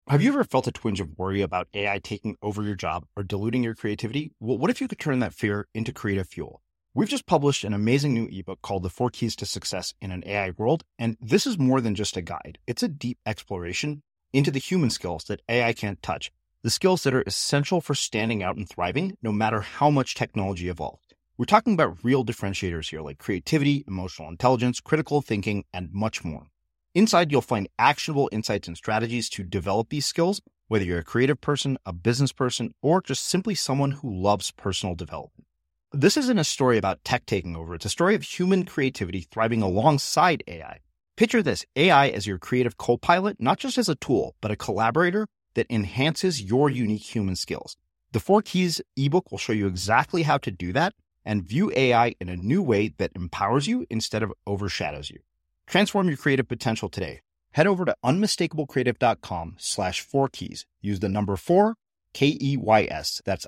Have you ever felt a twinge of worry about AI taking over your job or diluting your creativity? Well, what if you could turn that fear into creative fuel? We've just published an amazing new ebook called The 4 Keys to Success in an AI World, and this is more than just a guide. It's a deep exploration into the human skills that AI can't touch, the skills that are essential for standing out and thriving, no matter how much technology evolves. We're talking about real differentiators here, like creativity, emotional intelligence, critical thinking, and much more. Inside, you'll find actionable insights and strategies to develop these skills, whether you're a creative person, a business person, or just simply someone who loves personal development. This isn't a story about tech taking over. It's a story of human creativity thriving alongside AI. Picture this, AI as your creative co-pilot, not just as a tool, but a collaborator that enhances your unique human skills. The 4 Keys ebook will show you exactly how to do that and view AI in a new way that empowers you instead of overshadows you. Transform your creative potential today. Head over to unmistakablecreative.com/4keys. Use the number 4, KEYS. That's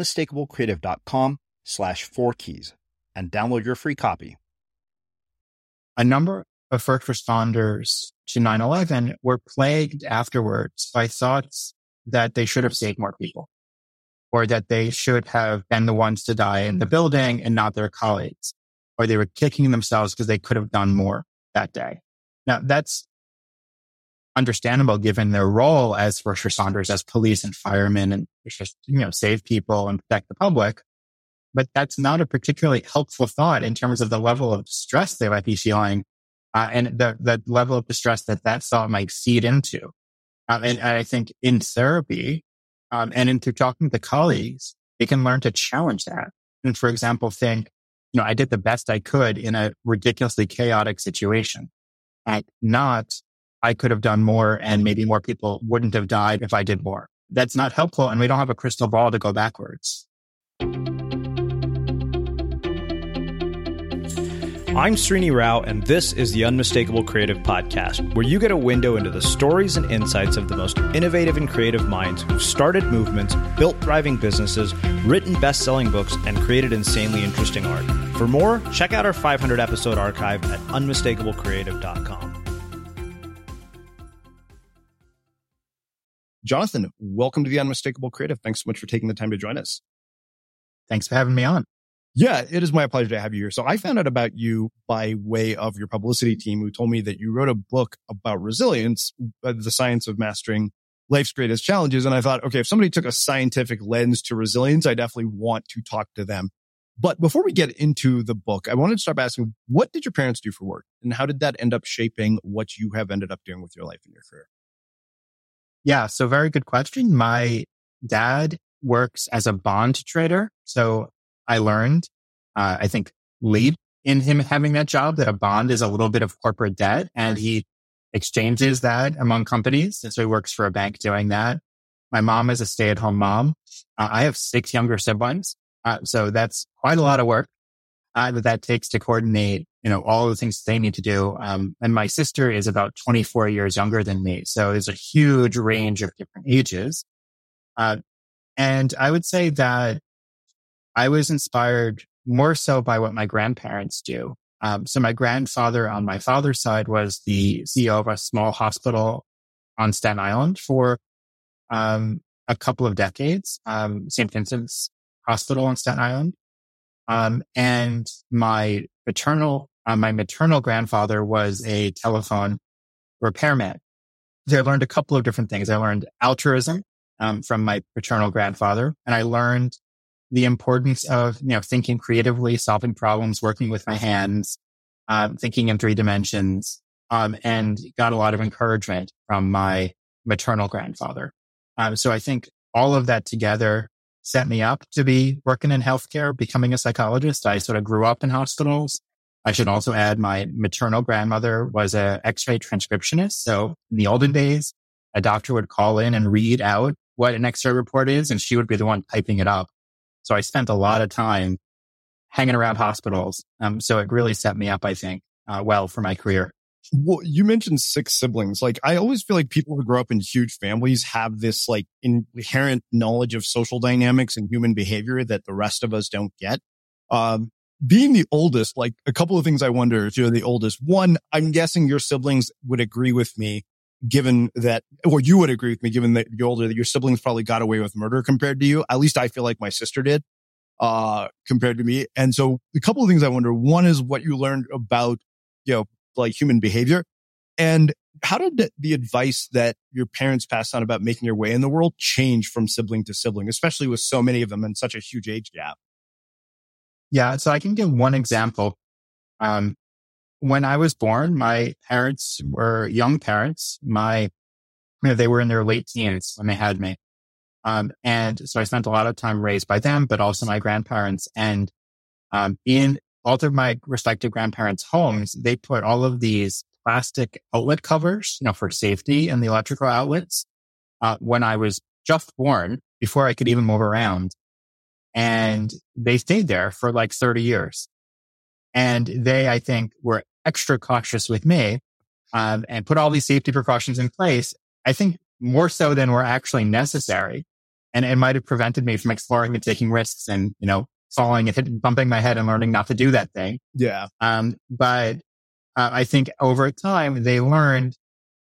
unmistakablecreative.com/4keys and download your free copy. A number of first responders to 9/11 were plagued afterwards by thoughts that they should have saved more people, or that they should have been the ones to die in the building and not their colleagues, or they were kicking themselves because they could have done more that day. Now, that's understandable given their role as first responders, as police and firemen, and just, save people and protect the public. But that's not a particularly helpful thought in terms of the level of stress they might be feeling, and the level of distress that thought might feed into. And I think in therapy, and in through talking to colleagues, they can learn to challenge that. And for example, think, I did the best I could in a ridiculously chaotic situation. Not, I could have done more and maybe more people wouldn't have died if I did more. That's not helpful, and we don't have a crystal ball to go backwards. I'm Srini Rao, and this is the Unmistakable Creative Podcast, where you get a window into the stories and insights of the most innovative and creative minds who've started movements, built thriving businesses, written best-selling books, and created insanely interesting art. For more, check out our 500-episode archive at unmistakablecreative.com. Jonathan, welcome to the Unmistakable Creative. Thanks so much for taking the time to join us. Thanks for having me on. Yeah, it is my pleasure to have you here. So I found out about you by way of your publicity team, who told me that you wrote a book about resilience, the science of mastering life's greatest challenges. And I thought, okay, if somebody took a scientific lens to resilience, I definitely want to talk to them. But before we get into the book, I wanted to start by asking, what did your parents do for work? And how did that end up shaping what you have ended up doing with your life and your career? Yeah, so very good question. My dad works as a bond trader. So I learned, I think, late in him having that job, that a bond is a little bit of corporate debt, and he exchanges that among companies. And so he works for a bank doing that. My mom is a stay-at-home mom. I have 6 younger siblings. So that's quite a lot of work that takes to coordinate, all the things they need to do. And my sister is about 24 years younger than me. So there's a huge range of different ages. And I would say that I was inspired more so by what my grandparents do. So my grandfather on my father's side was the CEO of a small hospital on Staten Island for a couple of decades, St. Vincent's Hospital on Staten Island. And my maternal grandfather was a telephone repairman. So I learned a couple of different things. I learned altruism from my paternal grandfather, and I learned the importance of, thinking creatively, solving problems, working with my hands, thinking in 3 dimensions, and got a lot of encouragement from my maternal grandfather. So I think all of that together set me up to be working in healthcare, becoming a psychologist. I sort of grew up in hospitals. I should also add my maternal grandmother was an X-ray transcriptionist. So in the olden days, a doctor would call in and read out what an X-ray report is, and she would be the one typing it up. So I spent a lot of time hanging around hospitals. So it really set me up, I think, well for my career. Well, you mentioned 6 siblings. Like, I always feel like people who grow up in huge families have this like inherent knowledge of social dynamics and human behavior that the rest of us don't get. Being the oldest, like a couple of things I wonder if you're the oldest. One, I'm guessing your siblings would agree with me given that, or you would agree with me, given that you're older, that your siblings probably got away with murder compared to you. At least I feel like my sister did, compared to me. And so a couple of things I wonder. One is what you learned about, like human behavior. And how did the advice that your parents passed on about making your way in the world change from sibling to sibling, especially with so many of them and such a huge age gap? Yeah. So I can give one example. When I was born, my parents were young parents. They were in their late teens when they had me. And so I spent a lot of time raised by them, but also my grandparents. And, in both of my respective grandparents' homes, they put all of these plastic outlet covers, for safety in the electrical outlets, when I was just born, before I could even move around. And they stayed there for like 30 years. And they, I think, were extra cautious with me, and put all these safety precautions in place, I think more so than were actually necessary. And it might have prevented me from exploring and taking risks and, falling and bumping my head and learning not to do that thing. Yeah. But I think over time they learned,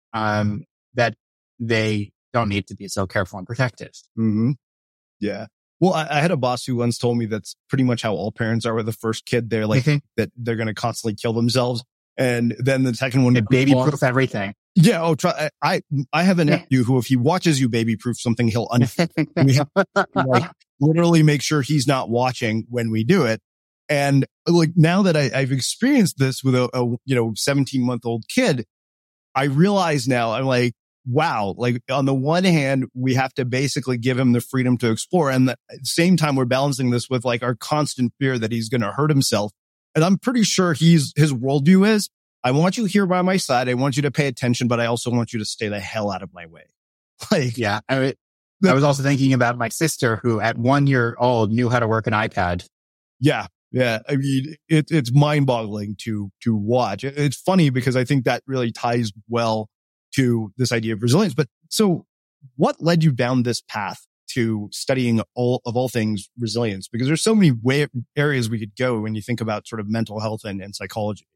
that they don't need to be so careful and protective. Mm-hmm. Yeah. Well, I had a boss who once told me that's pretty much how all parents are with the first kid. They're like, that they're going to constantly kill themselves. And then the second one, baby-proof everything. Yeah. Oh, try. I have a nephew who, if he watches you baby-proof something, he'll we have to, literally make sure he's not watching when we do it. And like now that I've experienced this with a 17-month-old kid, I realize now I'm like, wow, like on the one hand, we have to basically give him the freedom to explore. And at the same time, we're balancing this with like our constant fear that he's going to hurt himself. And I'm pretty sure his worldview is, I want you here by my side. I want you to pay attention, but I also want you to stay the hell out of my way. Like, yeah. I was also thinking about my sister who at 1 year old knew how to work an iPad. Yeah. Yeah. I mean, it's mind boggling to watch. It's funny because I think that really ties well to this idea of resilience. But so what led you down this path to studying all things resilience? Because there's so many areas we could go when you think about sort of mental health and psychology.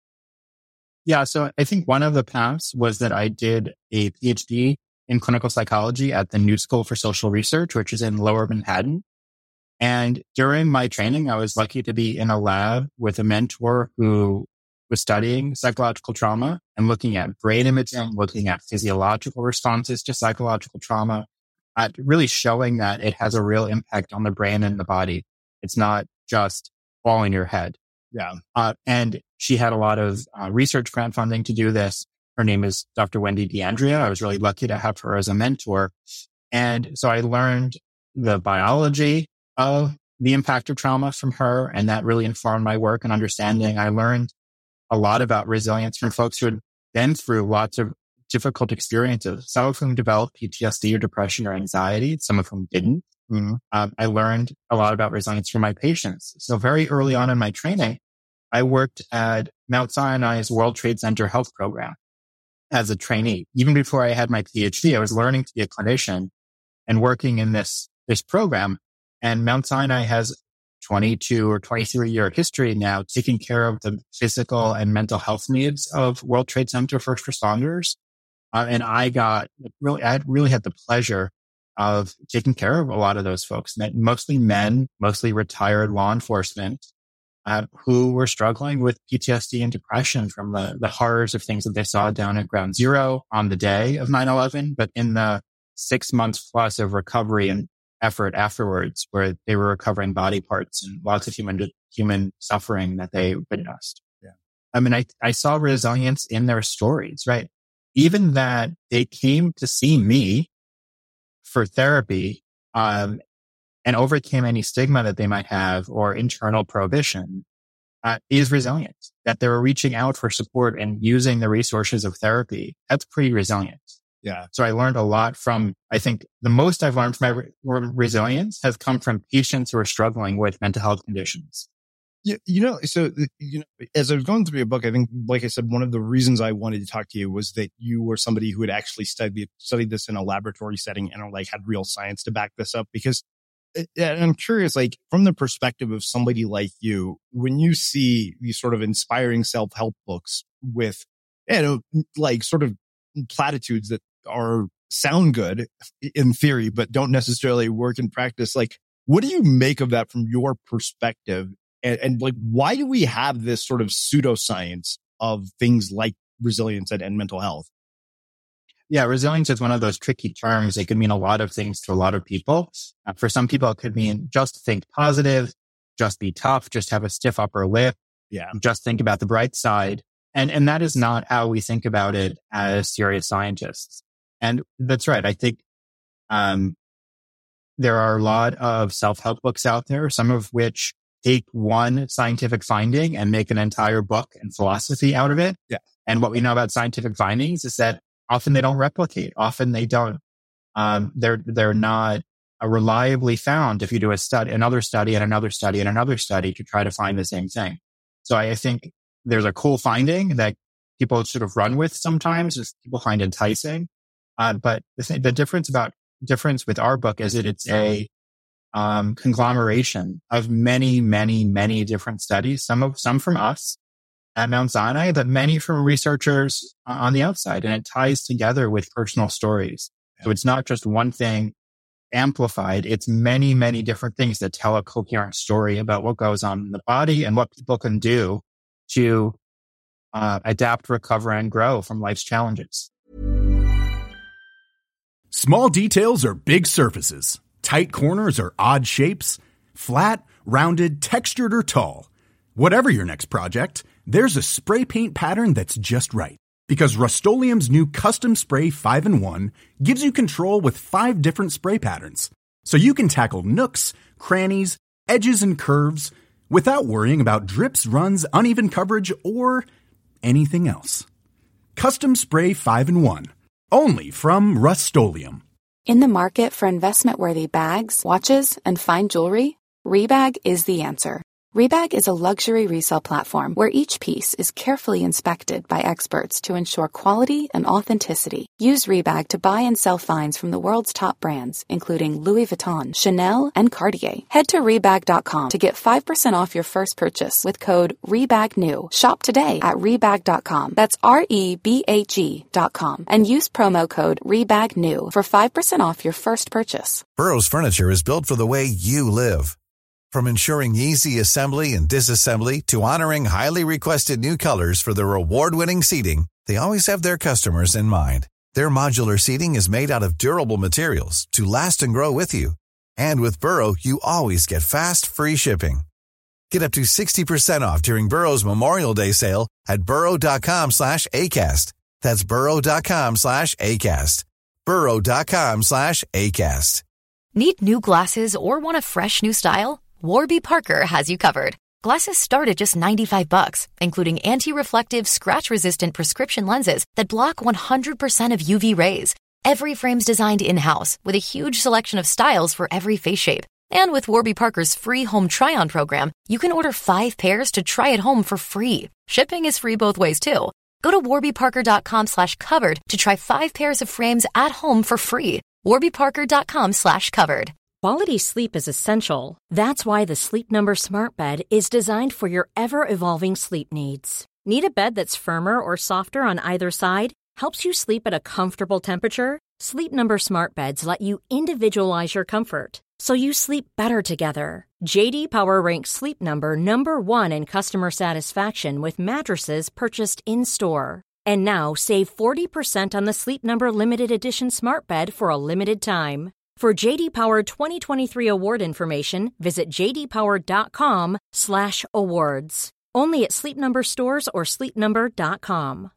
Yeah. So I think one of the paths was that I did a PhD in clinical psychology at the New School for Social Research, which is in Lower Manhattan. And during my training, I was lucky to be in a lab with a mentor who was studying psychological trauma and looking at brain imaging, looking at physiological responses to psychological trauma, really showing that it has a real impact on the brain and the body. It's not just all in your head. Yeah. And she had a lot of research grant funding to do this. Her name is Dr. Wendy D'Andrea. I was really lucky to have her as a mentor. And so I learned the biology of the impact of trauma from her, and that really informed my work and understanding. I learned a lot about resilience from folks who had been through lots of difficult experiences. Some of whom developed PTSD or depression or anxiety. Some of whom didn't. Mm-hmm. I learned a lot about resilience from my patients. So very early on in my training, I worked at Mount Sinai's World Trade Center health program as a trainee. Even before I had my PhD, I was learning to be a clinician and working in this program. And Mount Sinai has 22 or 23 year history now taking care of the physical and mental health needs of World Trade Center first responders. And I really had the pleasure of taking care of a lot of those folks, mostly men, mostly retired law enforcement, who were struggling with PTSD and depression from the horrors of things that they saw down at Ground Zero on the day of 9/11, but in the 6 months plus of recovery and effort afterwards, where they were recovering body parts and lots of human suffering that they witnessed. Yeah. I mean, I saw resilience in their stories, right? Even that they came to see me for therapy, and overcame any stigma that they might have or internal prohibition, is resilient. That they were reaching out for support and using the resources of therapy. That's pretty resilient. Yeah. So I learned a lot from, I think the most I've learned from my resilience has come from patients who are struggling with mental health conditions. Yeah, as I was going through your book, I think, like I said, one of the reasons I wanted to talk to you was that you were somebody who had actually studied this in a like setting and had real science to back this up. Because and I'm curious, like from the perspective of somebody like you, when you see these sort of inspiring self-help books with, like sort of platitudes that sound good in theory, but don't necessarily work in practice. Like, what do you make of that from your perspective? And like, why do we have this sort of pseudoscience of things like resilience and mental health? Yeah, resilience is one of those tricky terms. It could mean a lot of things to a lot of people. For some people, it could mean just think positive, just be tough, just have a stiff upper lip. Yeah. Just think about the bright side. And that is not how we think about it as serious scientists. And that's right. I think, there are a lot of self-help books out there, some of which take one scientific finding and make an entire book and philosophy out of it. Yeah. And what we know about scientific findings is that often they don't replicate. Often they don't. They're not reliably found if you do another study and another study and another study to try to find the same thing. So I think there's a cool finding that people sort of run with sometimes, just people find enticing. But the difference with our book is that it's a conglomeration of many, many, many different studies. Some from us at Mount Sinai, but many from researchers on the outside, and it ties together with personal stories. So it's not just one thing amplified. It's many, many different things that tell a coherent story about what goes on in the body and what people can do to adapt, recover, and grow from life's challenges. Small details are big surfaces. Tight corners are odd shapes. Flat, rounded, textured, or tall. Whatever your next project, there's a spray paint pattern that's just right. Because Rust-Oleum's new Custom Spray 5-in-1 gives you control with 5 different spray patterns. So you can tackle nooks, crannies, edges, and curves without worrying about drips, runs, uneven coverage, or anything else. Custom Spray 5-in-1. Only from Rust-Oleum. In the market for investment-worthy bags, watches, and fine jewelry, Rebag is the answer. Rebag is a luxury resale platform where each piece is carefully inspected by experts to ensure quality and authenticity. Use Rebag to buy and sell finds from the world's top brands, including Louis Vuitton, Chanel, and Cartier. Head to Rebag.com to get 5% off your first purchase with code REBAGNEW. Shop today at Rebag.com. That's REBAG.com. And use promo code REBAGNEW for 5% off your first purchase. Burrow's furniture is built for the way you live. From ensuring easy assembly and disassembly to honoring highly requested new colors for their award-winning seating, they always have their customers in mind. Their modular seating is made out of durable materials to last and grow with you. And with Burrow, you always get fast, free shipping. Get up to 60% off during Burrow's Memorial Day sale at burrow.com/ACAST. That's burrow.com/ACAST. burrow.com/ACAST. Need new glasses or want a fresh new style? Warby Parker has you covered. Glasses start at just $95, including anti-reflective, scratch-resistant prescription lenses that block 100% of UV rays. Every frame's designed in-house with a huge selection of styles for every face shape. And with Warby Parker's free home try-on program, you can order 5 pairs to try at home for free. Shipping is free both ways, too. Go to warbyparker.com/covered to try 5 pairs of frames at home for free. warbyparker.com/covered. Quality sleep is essential. That's why the Sleep Number Smart Bed is designed for your ever-evolving sleep needs. Need a bed that's firmer or softer on either side? Helps you sleep at a comfortable temperature? Sleep Number Smart Beds let you individualize your comfort, so you sleep better together. J.D. Power ranks Sleep Number number 1 in customer satisfaction with mattresses purchased in-store. And now save 40% on the Sleep Number Limited Edition Smart Bed for a limited time. For J.D. Power 2023 award information, visit jdpower.com/awards. Only at Sleep Number stores or sleepnumber.com.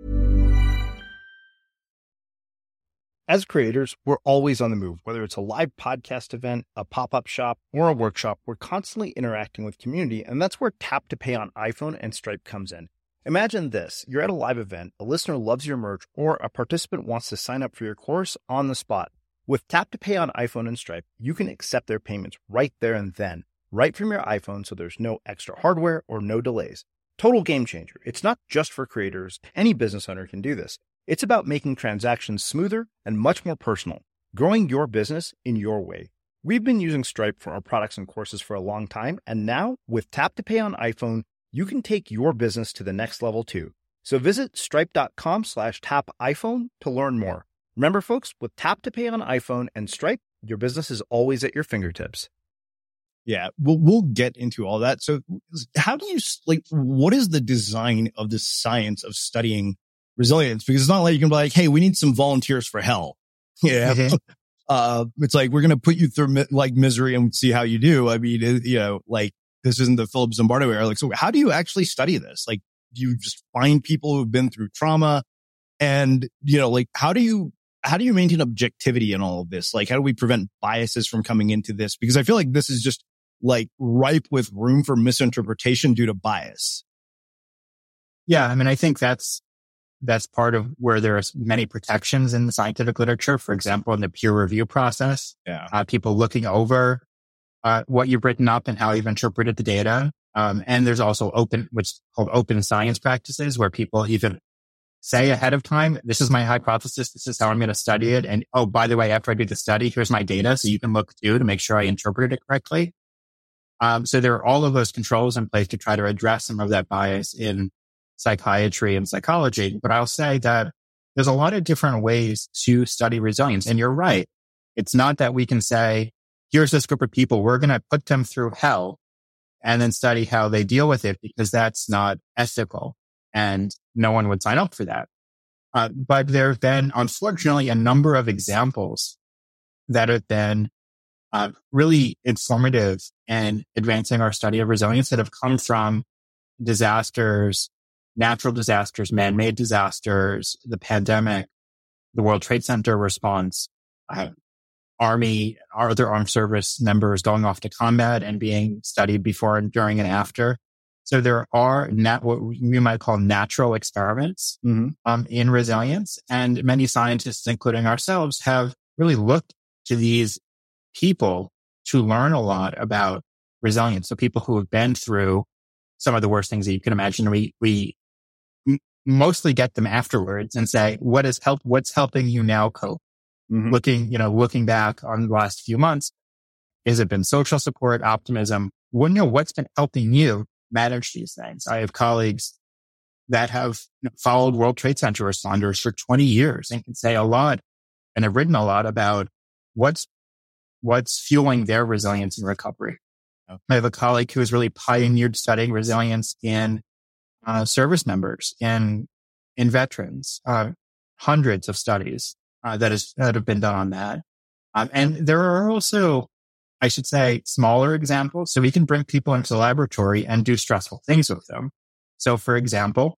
As creators, we're always on the move. Whether it's a live podcast event, a pop-up shop, or a workshop, we're constantly interacting with community, and that's where Tap to Pay on iPhone and Stripe comes in. Imagine this. You're at a live event, a listener loves your merch, or a participant wants to sign up for your course on the spot. With Tap to Pay on iPhone and Stripe, you can accept their payments right there and then, right from your iPhone, so there's no extra hardware or no delays. Total game changer. It's not just for creators. Any business owner can do this. It's about making transactions smoother and much more personal, growing your business in your way. We've been using Stripe for our products and courses for a long time, and now with Tap to Pay on iPhone, you can take your business to the next level too. So visit stripe.com/tapiphone to learn more. Remember, folks, with Tap to Pay on iPhone and Stripe, your business is always at your fingertips. Yeah, we'll get into all that. So how do you, what is the design of the science of studying resilience? Because it's not like you can be like, hey, we need some volunteers for hell. Yeah. It's like, we're going to put you through misery and see how you do. I mean, this isn't the Philip Zimbardo era. So how do you actually study this? Do you just find people who've been through trauma? And, how do you maintain objectivity in all of this? How do we prevent biases from coming into this? Because I feel like this is just ripe with room for misinterpretation due to bias. Yeah. I mean, I think that's part of where there's many protections in the scientific literature. For example, in the peer review process, people looking over what you've written up and how you've interpreted the data. And there's also what's called open science practices, where people even say ahead of time, this is my hypothesis, this is how I'm going to study it. And oh, by the way, after I do the study, here's my data. So you can look too to make sure I interpreted it correctly. So there are all of those controls in place to try to address some of that bias in psychiatry and psychology. But I'll say that there's a lot of different ways to study resilience. And you're right. It's not that we can say, here's this group of people, we're going to put them through hell and then study how they deal with it, because that's not ethical and no one would sign up for that. But there have been, unfortunately, a number of examples that have been really informative in advancing our study of resilience that have come from disasters, natural disasters, man-made disasters, the pandemic, the World Trade Center response, Army, our other armed service members going off to combat and being studied before and during and after. So there are what we might call natural experiments in resilience. And many scientists, including ourselves, have really looked to these people to learn a lot about resilience. So people who have been through some of the worst things that you can imagine, we mostly get them afterwards and say, what's helping you now cope? Looking back on the last few months, has it been social support, optimism? What's been helping you manage these things? I have colleagues that have followed World Trade Center responders for 20 years and can say a lot and have written a lot about what's fueling their resilience and recovery. I have a colleague who has really pioneered studying resilience in service members, in veterans, hundreds of studies that have been done on that. And there are also, I should say, smaller examples. So we can bring people into the laboratory and do stressful things with them. So for example,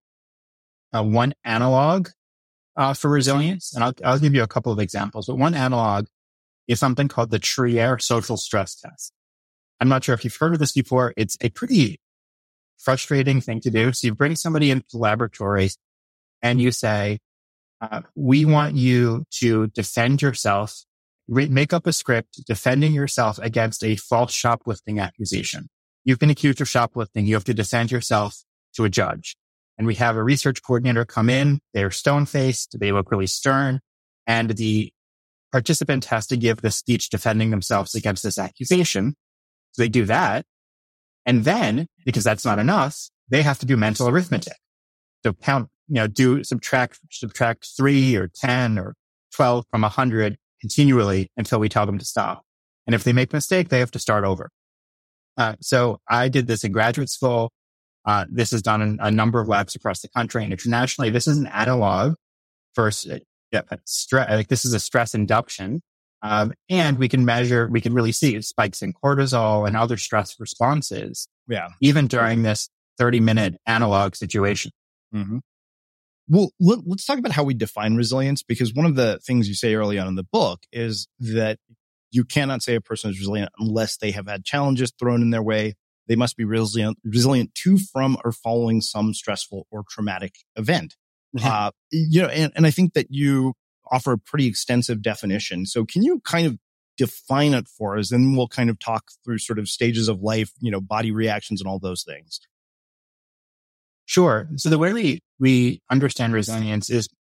one analog for resilience, and I'll give you a couple of examples, but one analog is something called the Trier social stress test. I'm not sure if you've heard of this before. It's a pretty frustrating thing to do. So you bring somebody into the laboratory and you say, we want you to defend yourself, make up a script defending yourself against a false shoplifting accusation. You've been accused of shoplifting. You have to defend yourself to a judge. And we have a research coordinator come in. They're stone-faced. They look really stern. And the participant has to give the speech defending themselves against this accusation. So they do that. And then, because that's not enough, they have to do mental arithmetic. So count, subtract 3 or 10 or 12 from 100 continually until we tell them to stop. And if they make a mistake, they have to start over. So I did this in graduate school. This is done in a number of labs across the country and internationally. This is an analog for stress. This is a stress induction. And we can really see spikes in cortisol and other stress responses. Yeah. Even during this 30-minute analog situation. Mm-hmm. Well, let's talk about how we define resilience, because one of the things you say early on in the book is that you cannot say a person is resilient unless they have had challenges thrown in their way. They must be resilient to, from, or following some stressful or traumatic event. Mm-hmm. And I think that you offer a pretty extensive definition. So can you kind of define it for us? And we'll kind of talk through sort of stages of life, body reactions and all those things. Sure. So the way we understand resilience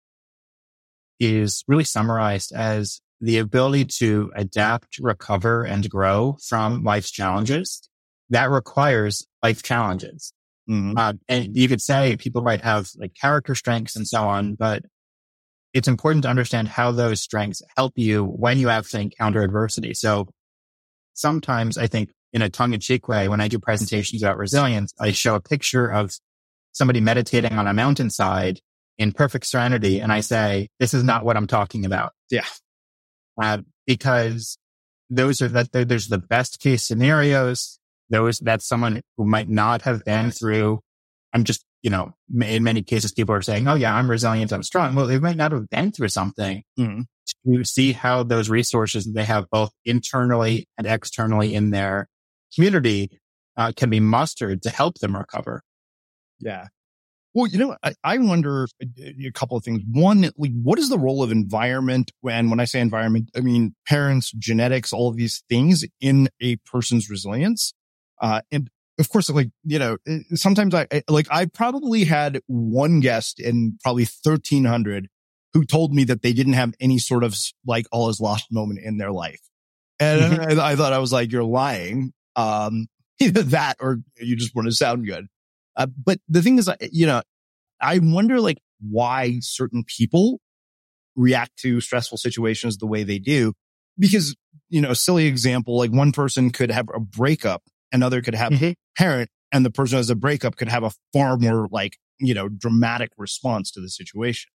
is really summarized as the ability to adapt, recover, and grow from life's challenges. That requires life challenges. And you could say people might have like character strengths and so on, but it's important to understand how those strengths help you when you have to encounter adversity. So sometimes I think in a tongue-in-cheek way, when I do presentations about resilience, I show a picture of somebody meditating on a mountainside in perfect serenity. And I say, this is not what I'm talking about. Yeah. Because there's the best case scenarios. That's someone who might not have been through. In many cases, people are saying, oh yeah, I'm resilient, I'm strong. Well, they might not have been through something to see how those resources they have both internally and externally in their community can be mustered to help them recover. Yeah. Well, I wonder a couple of things. One, like, what is the role of environment? When I say environment, I mean parents, genetics, all of these things in a person's resilience. And of course, sometimes I probably had one guest in probably 1,300 who told me that they didn't have any sort of like all is lost moment in their life. And I thought, I was like, you're lying. Either that or you just want to sound good. But the thing is, I wonder like why certain people react to stressful situations the way they do. Because, silly example, like one person could have a breakup, another could have a parent, and the person who has a breakup could have a far more dramatic response to the situation.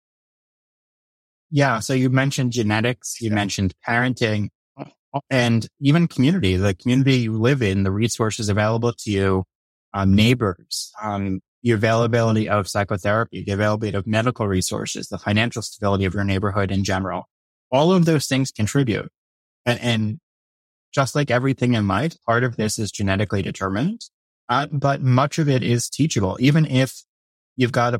Yeah. So you mentioned genetics, you mentioned parenting, and even community, the community you live in, the resources available to you, neighbors, the availability of psychotherapy, the availability of medical resources, the financial stability of your neighborhood in general. All of those things contribute. And just like everything in life, part of this is genetically determined, but much of it is teachable. Even if you've got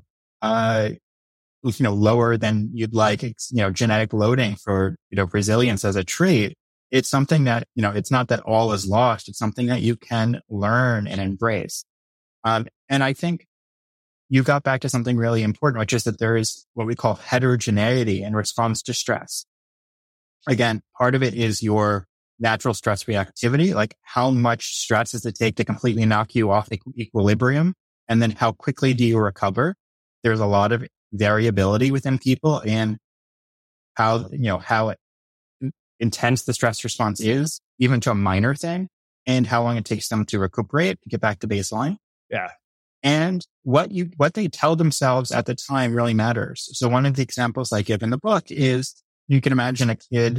lower than you'd like, genetic loading for, resilience as a trait, it's something that, it's not that all is lost. It's something that you can learn and embrace. And I think you got back to something really important, which is that there is what we call heterogeneity in response to stress. Again, part of it is your natural stress reactivity, like how much stress does it take to completely knock you off equilibrium? And then how quickly do you recover? There's a lot of variability within people and how intense the stress response is, even to a minor thing, and how long it takes them to recuperate, to get back to baseline. Yeah. And what they tell themselves at the time really matters. So one of the examples I give in the book is you can imagine a kid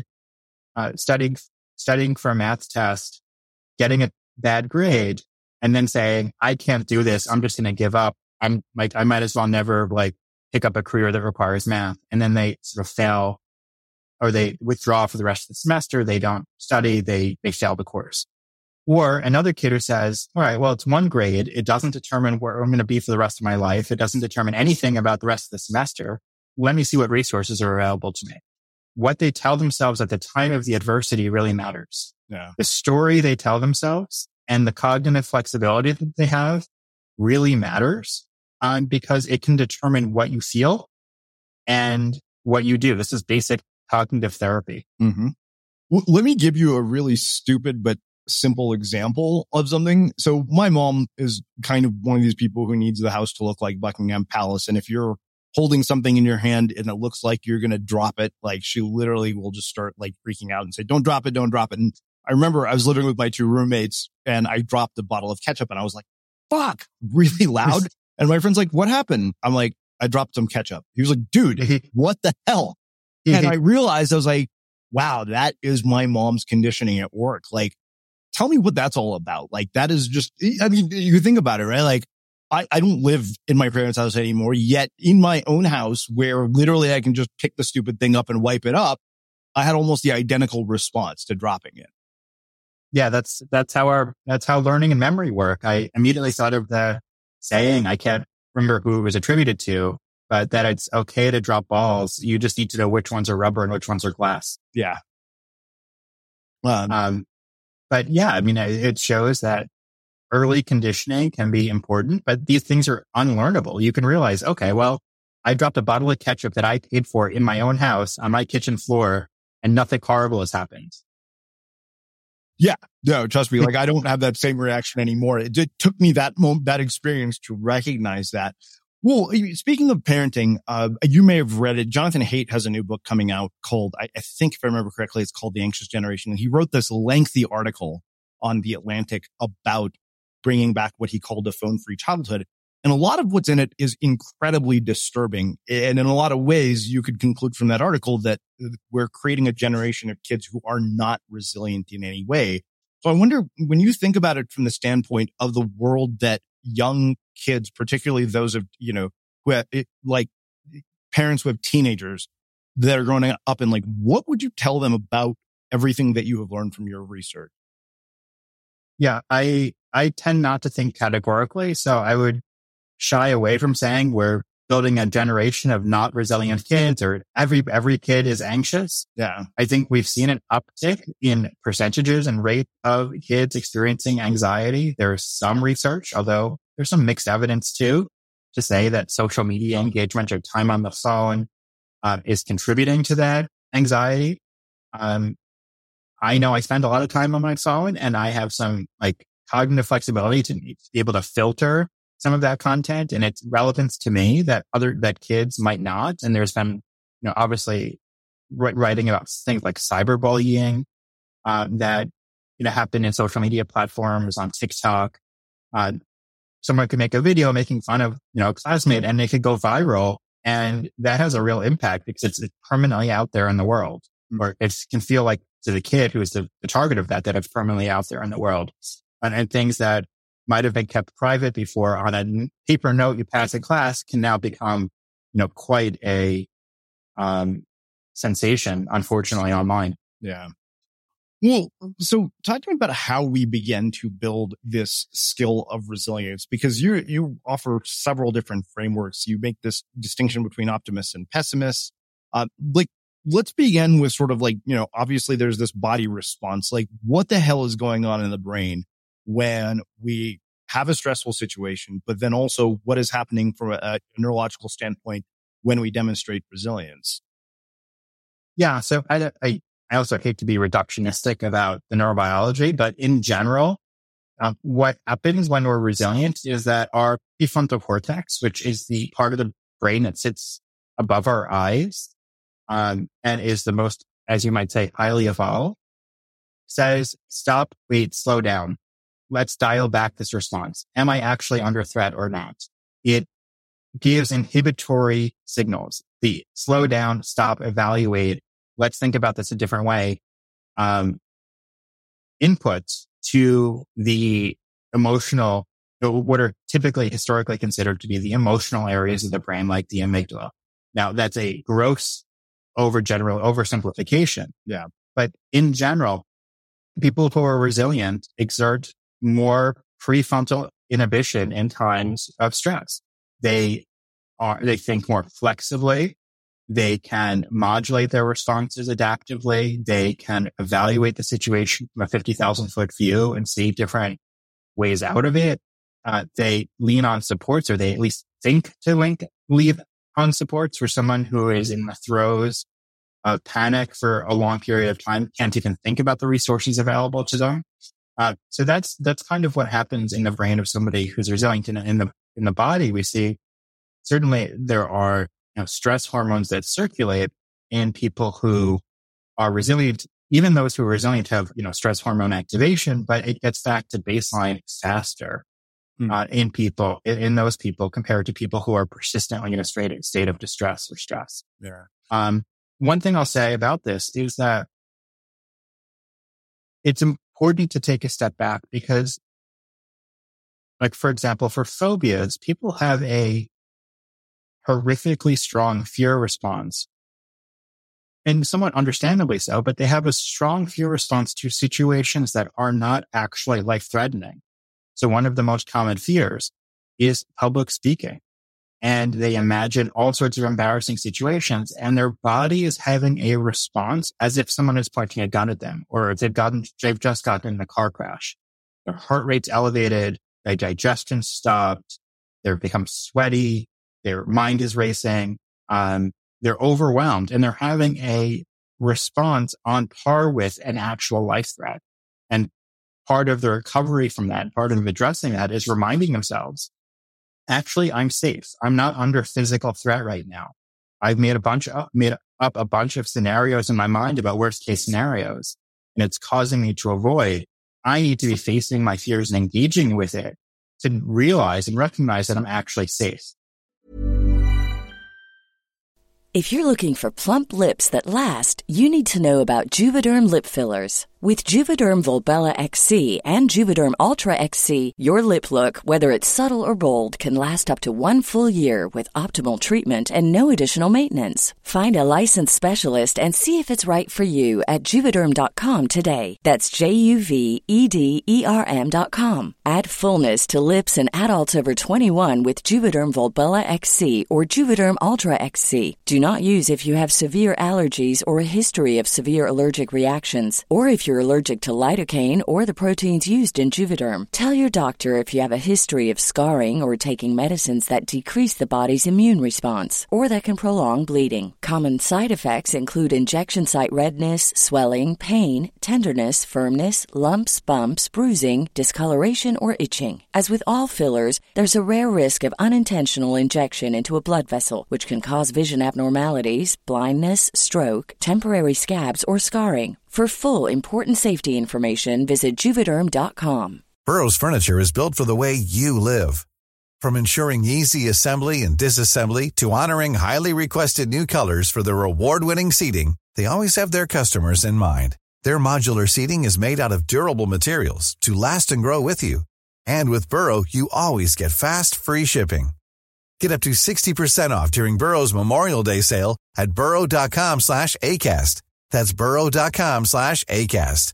studying for a math test, getting a bad grade, and then saying, I can't do this. I'm just going to give up. I might as well never pick up a career that requires math. And then they sort of fail, or they withdraw for the rest of the semester. They don't study. They fail the course. Or another kid who says, all right, well, it's one grade. It doesn't determine where I'm going to be for the rest of my life. It doesn't determine anything about the rest of the semester. Let me see what resources are available to me. What they tell themselves at the time of the adversity really matters. Yeah. The story they tell themselves and the cognitive flexibility that they have really matters, because it can determine what you feel and what you do. This is basic cognitive therapy. Mm-hmm. Well, let me give you a really stupid but simple example of something. So my mom is kind of one of these people who needs the house to look like Buckingham Palace. And if you're holding something in your hand and it looks like you're going to drop it, she literally will just start freaking out and say, don't drop it, don't drop it. And I remember I was living with my two roommates and I dropped a bottle of ketchup and I was like, fuck, really loud. And my friend's like, what happened? I'm like, I dropped some ketchup. He was like, dude, what the hell? And I realized, I was like, wow, that is my mom's conditioning at work. Tell me what that's all about. That is just, I mean, you think about it, right? I don't live in my parents' house anymore, yet in my own house where literally I can just pick the stupid thing up and wipe it up, I had almost the identical response to dropping it. Yeah, that's how learning and memory work. I immediately thought of the saying, I can't remember who it was attributed to, but that it's okay to drop balls. You just need to know which ones are rubber and which ones are glass. Yeah. But yeah, I mean, it shows that early conditioning can be important, but these things are unlearnable. You can realize, okay, well, I dropped a bottle of ketchup that I paid for in my own house on my kitchen floor and nothing horrible has happened. Yeah, no, trust me. Like I don't have that same reaction anymore. It took me that experience to recognize that. Well, speaking of parenting, you may have read it. Jonathan Haidt has a new book coming out called, I think if I remember correctly, it's called The Anxious Generation. And he wrote this lengthy article on The Atlantic about bringing back what he called a phone-free childhood. And a lot of what's in it is incredibly disturbing. And in a lot of ways, you could conclude from that article that we're creating a generation of kids who are not resilient in any way. So I wonder, when you think about it from the standpoint of the world that young kids, particularly those of, who have, like parents who have teenagers that are growing up in, like, what would you tell them about everything that you have learned from your research? Yeah, I tend not to think categorically. So I would shy away from saying we're building a generation of not resilient kids or every kid is anxious. Yeah. I think we've seen an uptick in percentages and rate of kids experiencing anxiety. There's some research, although there's some mixed evidence too, to say that social media engagement or time on the phone is contributing to that anxiety. I know I spend a lot of time on my phone and I have some like cognitive flexibility to be able to filter some of that content and its relevance to me that kids might not. And there's been, obviously writing about things like cyberbullying, that, happen in social media platforms on TikTok. Someone could make a video making fun of, a classmate and it could go viral. And that has a real impact because it's permanently out there in the world, or it can feel like to the kid who is the target of that it's permanently out there in the world. And things that might have been kept private before on a paper note you pass in class can now become, quite a sensation, unfortunately, online. Yeah. Well, so talk to me about how we begin to build this skill of resilience, because you offer several different frameworks. You make this distinction between optimists and pessimists. Let's begin with sort of like, obviously there's this body response. Like, what the hell is going on in the brain when we have a stressful situation, but then also what is happening from a neurological standpoint when we demonstrate resilience? Yeah. So I also hate to be reductionistic about the neurobiology, but in general, what happens when we're resilient is that our prefrontal cortex, which is the part of the brain that sits above our eyes, and is the most, as you might say, highly evolved, says, stop, wait, slow down. Let's dial back this response. Am I actually under threat or not? It gives inhibitory signals. The slow down, stop, evaluate. Let's think about this a different way. Inputs to the emotional, what are typically historically considered to be the emotional areas of the brain, like the amygdala. Now, that's a gross oversimplification. Yeah. But in general, people who are resilient exert more prefrontal inhibition in times of stress. They think more flexibly. They can modulate their responses adaptively. They can evaluate the situation from a 50,000 foot view and see different ways out of it. They lean on supports, or they at least think to lean on supports for someone who is in the throes of panic for a long period of time, can't even think about the resources available to them. So that's kind of what happens in the brain of somebody who's resilient. In the body, we see certainly there are stress hormones that circulate in people who are resilient. Even those who are resilient have stress hormone activation, but it gets back to baseline faster in those people compared to people who are persistently in a state of distress or stress. Yeah. One thing I'll say about this is that it's important to take a step back because, like, for example, for phobias, people have a horrifically strong fear response, and somewhat understandably so, but they have a strong fear response to situations that are not actually life-threatening. So one of the most common fears is public speaking. And they imagine all sorts of embarrassing situations, and their body is having a response as if someone is pointing a gun at them, or if they've just gotten in a car crash. Their heart rate's elevated, their digestion stopped, they've become sweaty, their mind is racing, they're overwhelmed, and they're having a response on par with an actual life threat. And part of the recovery from that, part of addressing that is reminding themselves, actually, I'm safe. I'm not under physical threat right now. I've made up a bunch of scenarios in my mind about worst case scenarios, and it's causing me to avoid. I need to be facing my fears and engaging with it to realize and recognize that I'm actually safe. If you're looking for plump lips that last, you need to know about Juvederm lip fillers. With Juvederm Volbella XC and Juvederm Ultra XC, your lip look, whether it's subtle or bold, can last up to 1 full year with optimal treatment and no additional maintenance. Find a licensed specialist and see if it's right for you at Juvederm.com today. That's JUVEDERM.com. Add fullness to lips in adults over 21 with Juvederm Volbella XC or Juvederm Ultra XC. Do not use if you have severe allergies or a history of severe allergic reactions, or if you're allergic to lidocaine or the proteins used in Juvederm. Tell your doctor if you have a history of scarring or taking medicines that decrease the body's immune response or that can prolong bleeding. Common side effects include injection site redness, swelling, pain, tenderness, firmness, lumps, bumps, bruising, discoloration, or itching. As with all fillers, there's a rare risk of unintentional injection into a blood vessel, which can cause vision abnormalities, blindness, stroke, temporary scabs, or scarring. For full, important safety information, visit Juvederm.com. Burrow's furniture is built for the way you live. From ensuring easy assembly and disassembly to honoring highly requested new colors for their award-winning seating, they always have their customers in mind. Their modular seating is made out of durable materials to last and grow with you. And with Burrow, you always get fast, free shipping. Get up to 60% off during Burrow's Memorial Day sale at burrow.com/ACAST. That's burrow.com/ACAST.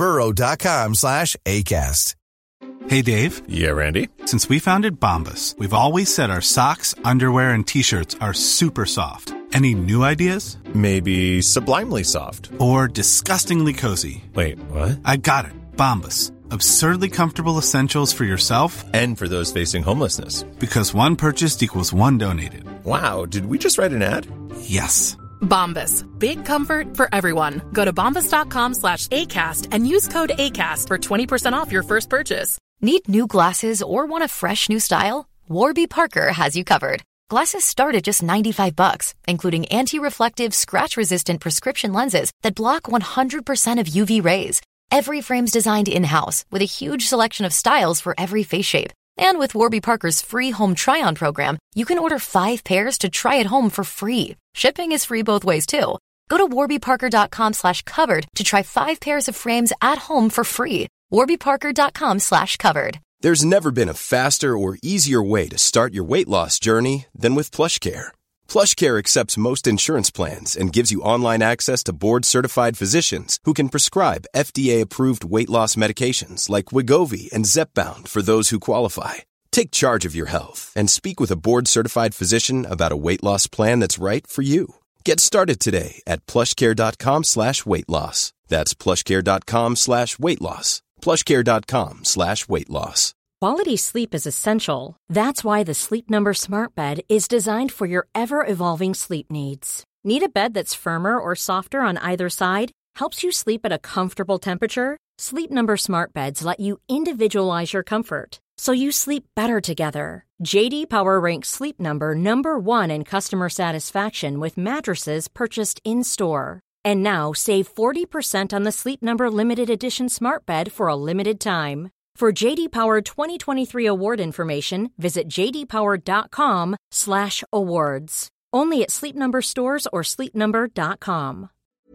burrow.com/ACAST. Hey, Dave. Yeah, Randy. Since we founded Bombas, we've always said our socks, underwear, and T-shirts are super soft. Any new ideas? Maybe sublimely soft. Or disgustingly cozy. Wait, what? I got it. Bombas. Absurdly comfortable essentials for yourself and for those facing homelessness. Because one purchased equals one donated. Wow, did we just write an ad? Yes. Bombas. Big comfort for everyone. Go to bombas.com/ACAST and use code ACAST for 20% off your first purchase. Need new glasses or want a fresh new style? Warby Parker has you covered. Glasses start at just $95, including anti-reflective, scratch-resistant prescription lenses that block 100% of UV rays. Every frame's designed in-house with a huge selection of styles for every face shape. And with Warby Parker's free home try-on program, you can order 5 pairs to try at home for free. Shipping is free both ways, too. Go to warbyparker.com/covered to try 5 pairs of frames at home for free. warbyparker.com/covered. There's never been a faster or easier way to start your weight loss journey than with PlushCare. PlushCare accepts most insurance plans and gives you online access to board-certified physicians who can prescribe FDA-approved weight loss medications like Wegovy and Zepbound for those who qualify. Take charge of your health and speak with a board-certified physician about a weight loss plan that's right for you. Get started today at plushcare.com/weight loss. That's plushcare.com/weight loss. plushcare.com/weight loss. Quality sleep is essential. That's why the Sleep Number Smart Bed is designed for your ever-evolving sleep needs. Need a bed that's firmer or softer on either side? Helps you sleep at a comfortable temperature? Sleep Number Smart Beds let you individualize your comfort, so you sleep better together. J.D. Power ranks Sleep Number number 1 in customer satisfaction with mattresses purchased in-store. And now, save 40% on the Sleep Number Limited Edition Smart Bed for a limited time. For J.D. Power 2023 award information, visit jdpower.com/awards. Only at Sleep Number stores or sleepnumber.com.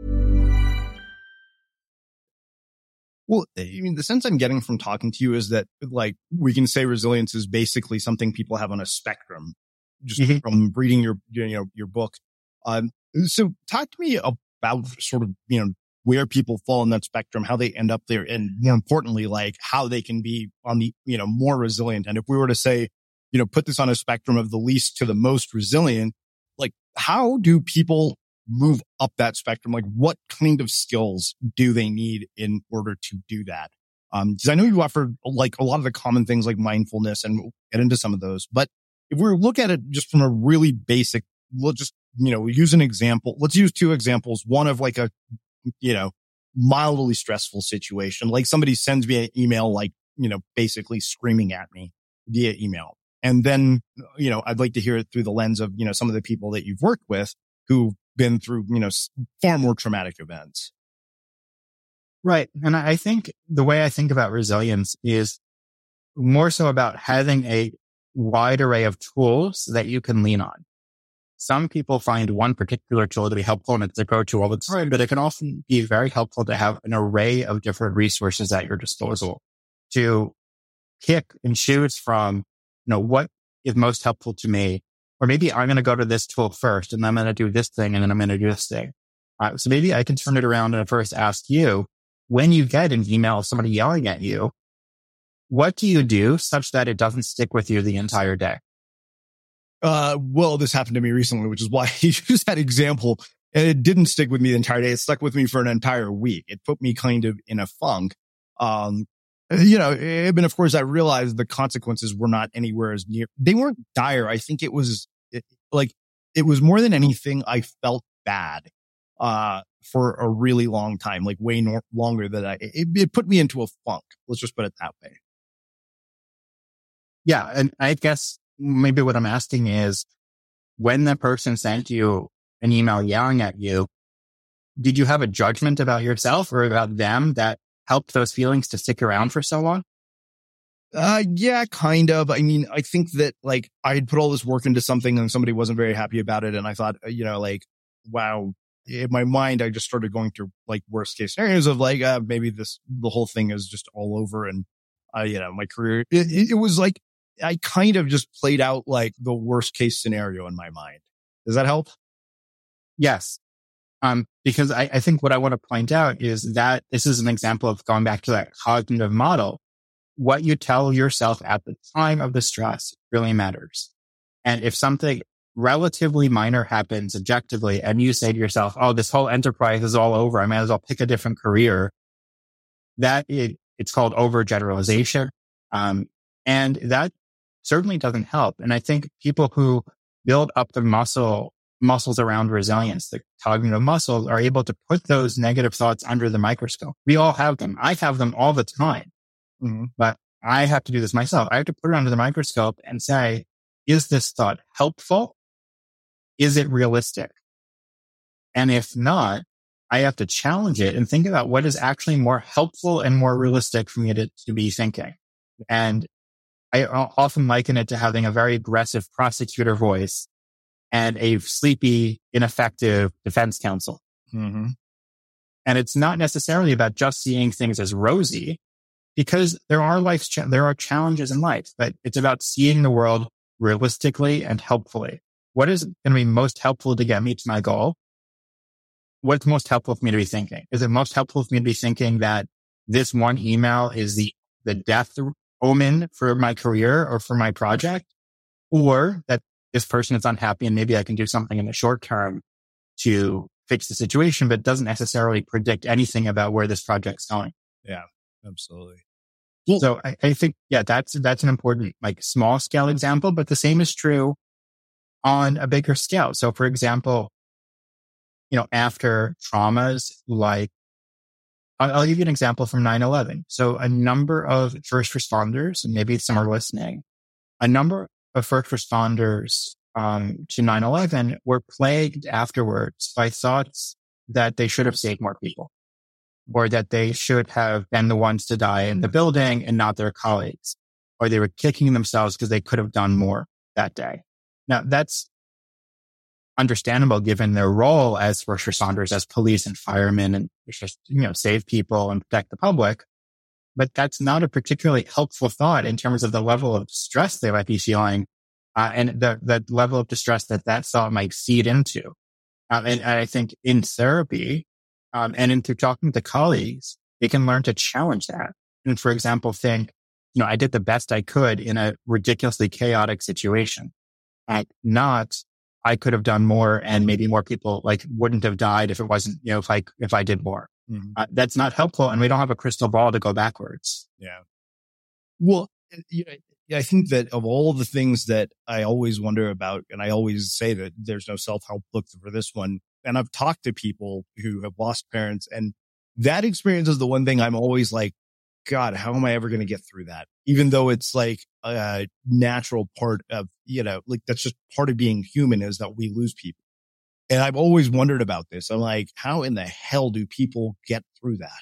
Well, I mean, the sense I'm getting from talking to you is that, like, we can say resilience is basically something people have on a spectrum, just from reading your book. So talk to me about sort of, where people fall in that spectrum, how they end up there, and more importantly, like how they can be on the, more resilient. And if we were to say, put this on a spectrum of the least to the most resilient, like how do people move up that spectrum? Like what kind of skills do they need in order to do that? Because I know you offer like a lot of the common things like mindfulness, and we'll get into some of those. But if we look at it just from a really basic, we'll just, use an example. Let's use 2 examples. One of like a, mildly stressful situation, like somebody sends me an email, like, basically screaming at me via email. And then, I'd like to hear it through the lens of, some of the people that you've worked with who've been through, far more traumatic events. Right. And I think the way I think about resilience is more so about having a wide array of tools that you can lean on. Some people find one particular tool to be helpful and it's their go-to all the time, but it can often be very helpful to have an array of different resources at your disposal to pick and choose from, what is most helpful to me. Or maybe I'm going to go to this tool first and I'm going to do this thing and then I'm going to do this thing. So maybe I can turn it around and first ask you, when you get an email of somebody yelling at you, what do you do such that it doesn't stick with you the entire day? Well, this happened to me recently, which is why I used that example. And it didn't stick with me the entire day. It stuck with me for an entire week. It put me kind of in a funk. But of course I realized the consequences were not anywhere as near. They weren't dire. I think it was more than anything. I felt bad, for a really long time, like way longer than it put me into a funk. Let's just put it that way. Yeah. And I guess maybe what I'm asking is, when the person sent you an email yelling at you, did you have a judgment about yourself or about them that helped those feelings to stick around for so long? Yeah, kind of. I mean, I think that like I had put all this work into something and somebody wasn't very happy about it. And I thought, wow, in my mind, I just started going through like worst case scenarios of like, maybe the whole thing is just all over. And, my career, it was like, I kind of just played out like the worst case scenario in my mind. Does that help? Yes. Because I think what I want to point out is that this is an example of going back to that cognitive model. What you tell yourself at the time of the stress really matters. And if something relatively minor happens objectively and you say to yourself, oh, this whole enterprise is all over, I might as well pick a different career, it's called overgeneralization. And that certainly doesn't help. And I think people who build up the muscles around resilience, the cognitive muscles, are able to put those negative thoughts under the microscope. We all have them. I have them all the time. Mm-hmm. But I have to do this myself. I have to put it under the microscope and say, is this thought helpful? Is it realistic? And if not, I have to challenge it and think about what is actually more helpful and more realistic for me to be thinking. And I often liken it to having a very aggressive prosecutor voice and a sleepy, ineffective defense counsel. Mm-hmm. And it's not necessarily about just seeing things as rosy, because there are challenges in life, but it's about seeing the world realistically and helpfully. What is going to be most helpful to get me to my goal? What's most helpful for me to be thinking? Is it most helpful for me to be thinking that this one email is the death omen for my career or for my project? Or that this person is unhappy and maybe I can do something in the short term to fix the situation, but doesn't necessarily predict anything about where this project's going? Yeah, absolutely. So I think, that's an important, like, small scale example, but the same is true on a bigger scale. So for example, after traumas, like, I'll give you an example from 9/11. So a number of first responders, and maybe some are listening, a number of first responders to 9/11 were plagued afterwards by thoughts that they should have saved more people, or that they should have been the ones to die in the building and not their colleagues, or they were kicking themselves because they could have done more that day. Now, that's understandable given their role as first responders, as police and firemen, and just, save people and protect the public. But that's not a particularly helpful thought in terms of the level of stress they might be feeling, and the level of distress that thought might feed into. And I think in therapy, and in through talking to colleagues, they can learn to challenge that. And for example, think, I did the best I could in a ridiculously chaotic situation. I could have done more, and maybe more people wouldn't have died if it wasn't, if I did more. Mm-hmm. That's not helpful, and we don't have a crystal ball to go backwards. Yeah. Well, I think that of all the things that I always wonder about, and I always say that there's no self-help book for this one, and I've talked to people who have lost parents, and that experience is the one thing I'm always like, God, how am I ever going to get through that? Even though it's like a natural part of, like that's just part of being human, is that we lose people. And I've always wondered about this. I'm like, how in the hell do people get through that?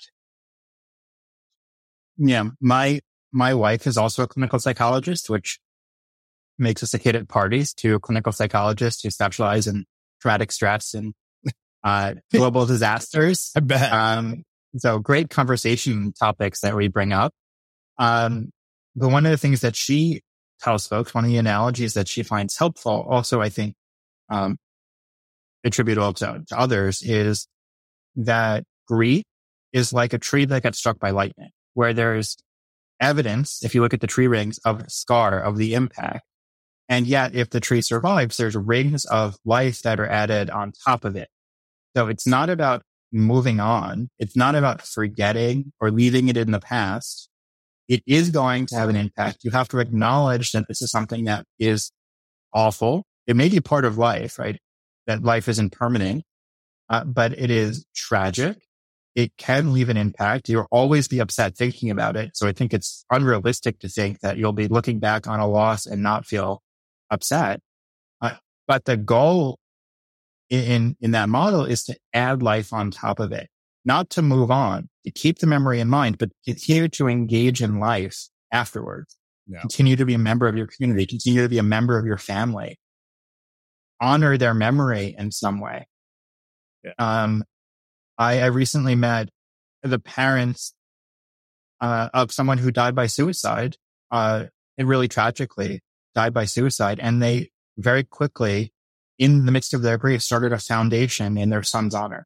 Yeah. My wife is also a clinical psychologist, which makes us a hit at parties to clinical psychologists who specialize in traumatic stress and global disasters. I bet. So great conversation topics that we bring up. But one of the things that she tells folks, one of the analogies that she finds helpful, also I think attributable to others, is that grief is like a tree that got struck by lightning, where there's evidence, if you look at the tree rings, of scar of the impact. And yet, if the tree survives, there's rings of life that are added on top of it. So it's not about moving on. It's not about forgetting or leaving it in the past. It is going to have an impact. You have to acknowledge that this is something that is awful. It may be part of life, right? That life isn't permanent, but it is tragic. It can leave an impact. You'll always be upset thinking about it. So I think it's unrealistic to think that you'll be looking back on a loss and not feel upset. But the goal in that model is to add life on top of it, not to move on, to keep the memory in mind, but continue to engage in life afterwards. Yeah. Continue to be a member of your community, continue to be a member of your family, honor their memory in some way. Yeah. I recently met the parents of someone who died by suicide, and really tragically died by suicide. And they very quickly, in the midst of their grief, started a foundation in their son's honor,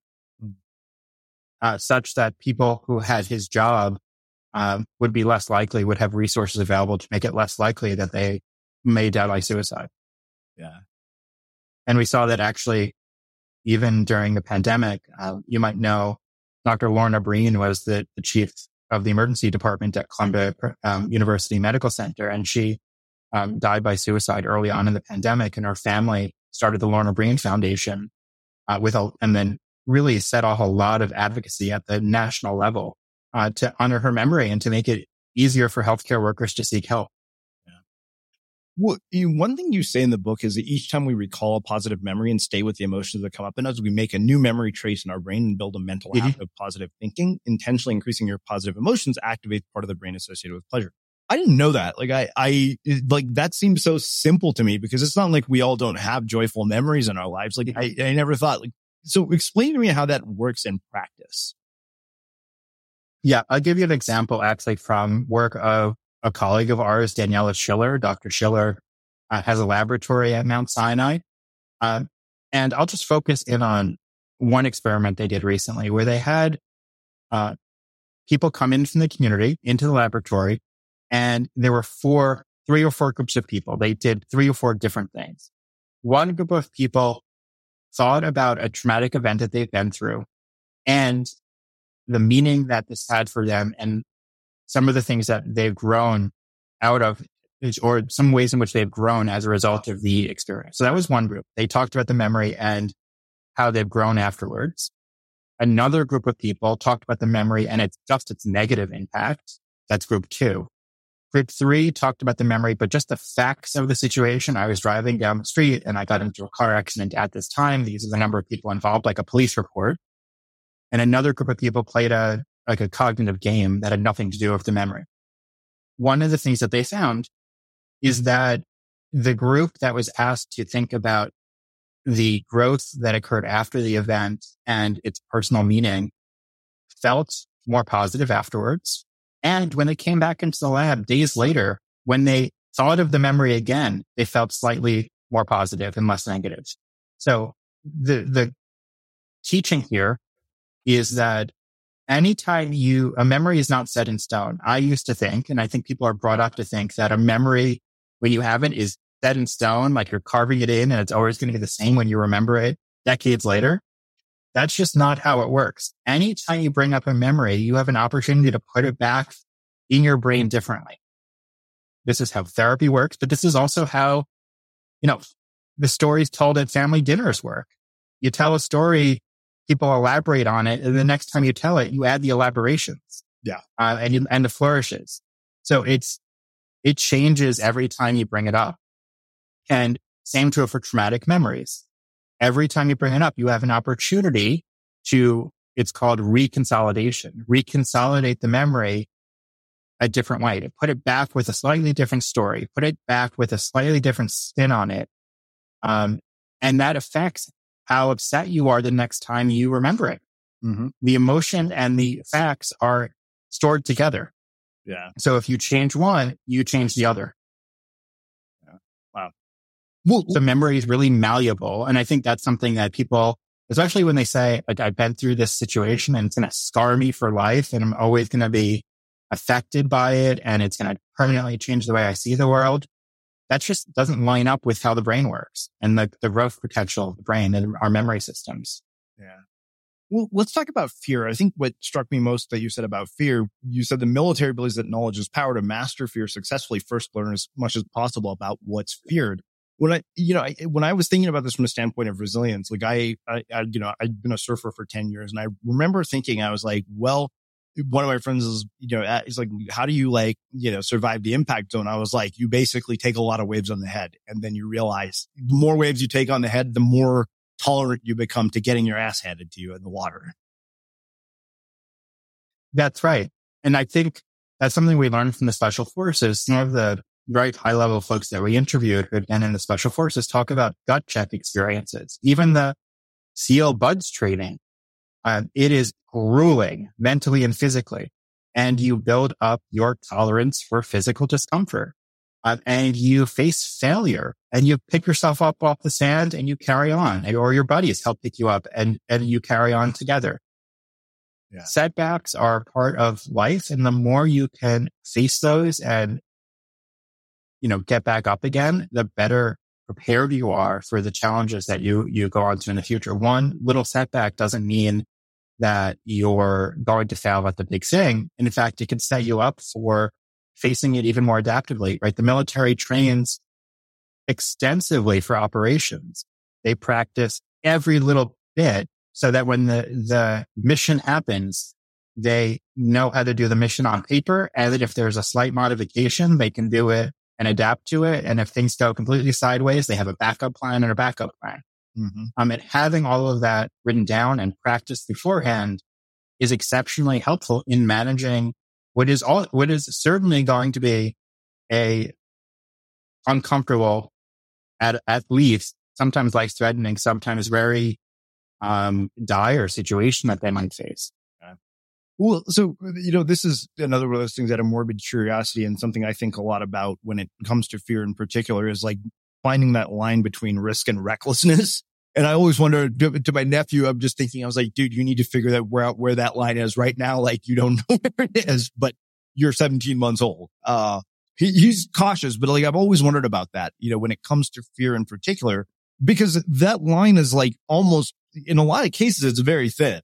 such that people who had his job would be less likely, would have resources available to make it less likely that they may die by suicide. Yeah. And we saw that actually even during the pandemic. You might know Dr. Lorna Breen was the chief of the emergency department at Columbia University Medical Center, and she died by suicide early on in the pandemic. And her family started the Lorna Breen Foundation and then really set off a lot of advocacy at the national level to honor her memory and to make it easier for healthcare workers to seek help. Well, one thing you say in the book is that each time we recall a positive memory and stay with the emotions that come up in us, we make a new memory trace in our brain and build a mental habit of positive thinking. Intentionally increasing your positive emotions activates part of the brain associated with pleasure. I didn't know that. I that seems so simple to me, because it's not like we all don't have joyful memories in our lives. I never thought, so explain to me how that works in practice. Yeah, I'll give you an example actually from work of a colleague of ours, Daniela Schiller. Dr. Schiller has a laboratory at Mount Sinai. And I'll just focus in on one experiment they did recently where they had people come in from the community into the laboratory, and there were 3 or 4 groups of people. They did 3 or 4 different things. One group of people thought about a traumatic event that they've been through and the meaning that this had for them, and some of the things that they've grown out of, or some ways in which they've grown as a result of the experience. So that was one group. They talked about the memory and how they've grown afterwards. Another group of people talked about the memory and its negative impact. That's group 2. Group 3 talked about the memory, but just the facts of the situation. I was driving down the street and I got into a car accident at this time. These are the number of people involved, like a police report. And another group of people played a cognitive game that had nothing to do with the memory. One of the things that they found is that the group that was asked to think about the growth that occurred after the event and its personal meaning felt more positive afterwards. And when they came back into the lab days later, when they thought of the memory again, they felt slightly more positive and less negative. So the teaching here is that anytime a memory is not set in stone. I used to think, and I think people are brought up to think, that a memory, when you have it, is set in stone, like you're carving it in and it's always going to be the same when you remember it decades later. That's just not how it works. Anytime you bring up a memory, you have an opportunity to put it back in your brain differently. This is how therapy works, but this is also how, the stories told at family dinners work. You tell a story people elaborate on it. And the next time you tell it, you add the elaborations. Yeah. And the flourishes. So it changes every time you bring it up. And same true for traumatic memories. Every time you bring it up, you have an opportunity to, it's called reconsolidation, reconsolidate the memory a different way, to put it back with a slightly different story, put it back with a slightly different spin on it. And that affects how upset you are the next time you remember it. Mm-hmm. The emotion and the facts are stored together. Yeah. So if you change one, you change the other. Yeah. Wow. Well, the memory is really malleable. And I think that's something that people, especially when they say, like, I've been through this situation and it's going to scar me for life and I'm always going to be affected by it and it's going to permanently change the way I see the world. That just doesn't line up with how the brain works and the growth potential of the brain and our memory systems. Yeah. Well, let's talk about fear. I think what struck me most that you said about fear, you said the military believes that knowledge is power. To master fear successfully, first learn as much as possible about what's feared. When I was thinking about this from a standpoint of resilience, like I'd been a surfer for 10 years and I remember thinking, I was like, well, one of my friends is, he's like, how do you survive the impact zone? I was like, you basically take a lot of waves on the head and then you realize the more waves you take on the head, the more tolerant you become to getting your ass handed to you in the water. That's right. And I think that's something we learned from the special forces. Some of the very high level folks that we interviewed who had been in the special forces talk about gut check experiences. Even the SEAL BUDS training, it is grueling mentally and physically. And you build up your tolerance for physical discomfort. And you face failure and you pick yourself up off the sand and you carry on, or your buddies help pick you up and you carry on together. Yeah. Setbacks are part of life. And the more you can face those and, get back up again, the better prepared you are for the challenges that you go on to in the future. One little setback doesn't mean that you're going to fail at the big thing. And in fact, it can set you up for facing it even more adaptively, right? The military trains extensively for operations. They practice every little bit so that when the mission happens, they know how to do the mission on paper. And that if there's a slight modification, they can do it and adapt to it. And if things go completely sideways, they have a backup plan and a backup plan. Mm-hmm. And having all of that written down and practiced beforehand is exceptionally helpful in managing what is certainly going to be a uncomfortable, at least sometimes life-threatening, sometimes very dire situation that they might face. Well, so, this is another one of those things that are morbid curiosity, and something I think a lot about when it comes to fear in particular is like finding that line between risk and recklessness. And I always wonder, to my nephew, I'm just thinking, I was like, dude, you need to figure out where that line is right now. Like, you don't know where it is, but you're 17 months old. He's cautious, but like, I've always wondered about that, when it comes to fear in particular, because that line is like almost, in a lot of cases, it's very thin.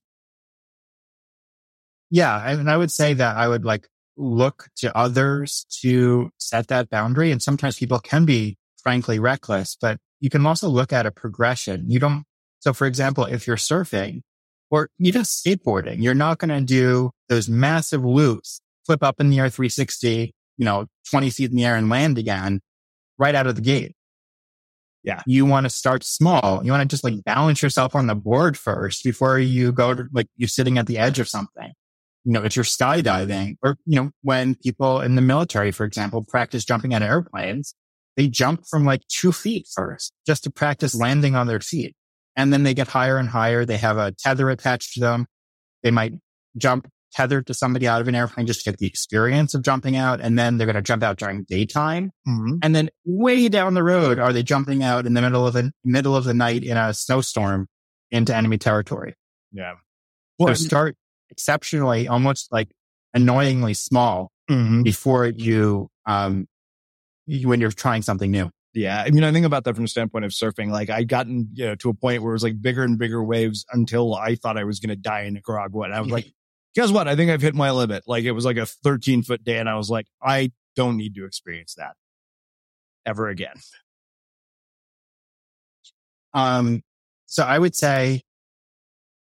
Yeah. And I would say that I would look to others to set that boundary. And sometimes people can be frankly reckless, but you can also look at a progression. So for example, if you're surfing or even skateboarding, you're not going to do those massive loops, flip up in the air 360, 20 feet in the air and land again right out of the gate. Yeah. You want to start small. You want to just balance yourself on the board first before you go to you're sitting at the edge of something. If you're skydiving or, when people in the military, for example, practice jumping out of airplanes, they jump from 2 feet first just to practice landing on their feet. And then they get higher and higher. They have a tether attached to them. They might jump tethered to somebody out of an airplane just to get the experience of jumping out. And then they're going to jump out during daytime. Mm-hmm. And then way down the road, are they jumping out in the middle of the night in a snowstorm into enemy territory? Yeah. So start exceptionally, almost annoyingly small before you, when you're trying something new. Yeah. I mean, I think about that from the standpoint of surfing. I'd gotten, to a point where it was bigger and bigger waves until I thought I was going to die in Nicaragua. And I was like, guess what? I think I've hit my limit. It was a 13-foot day. And I was like, I don't need to experience that ever again. So I would say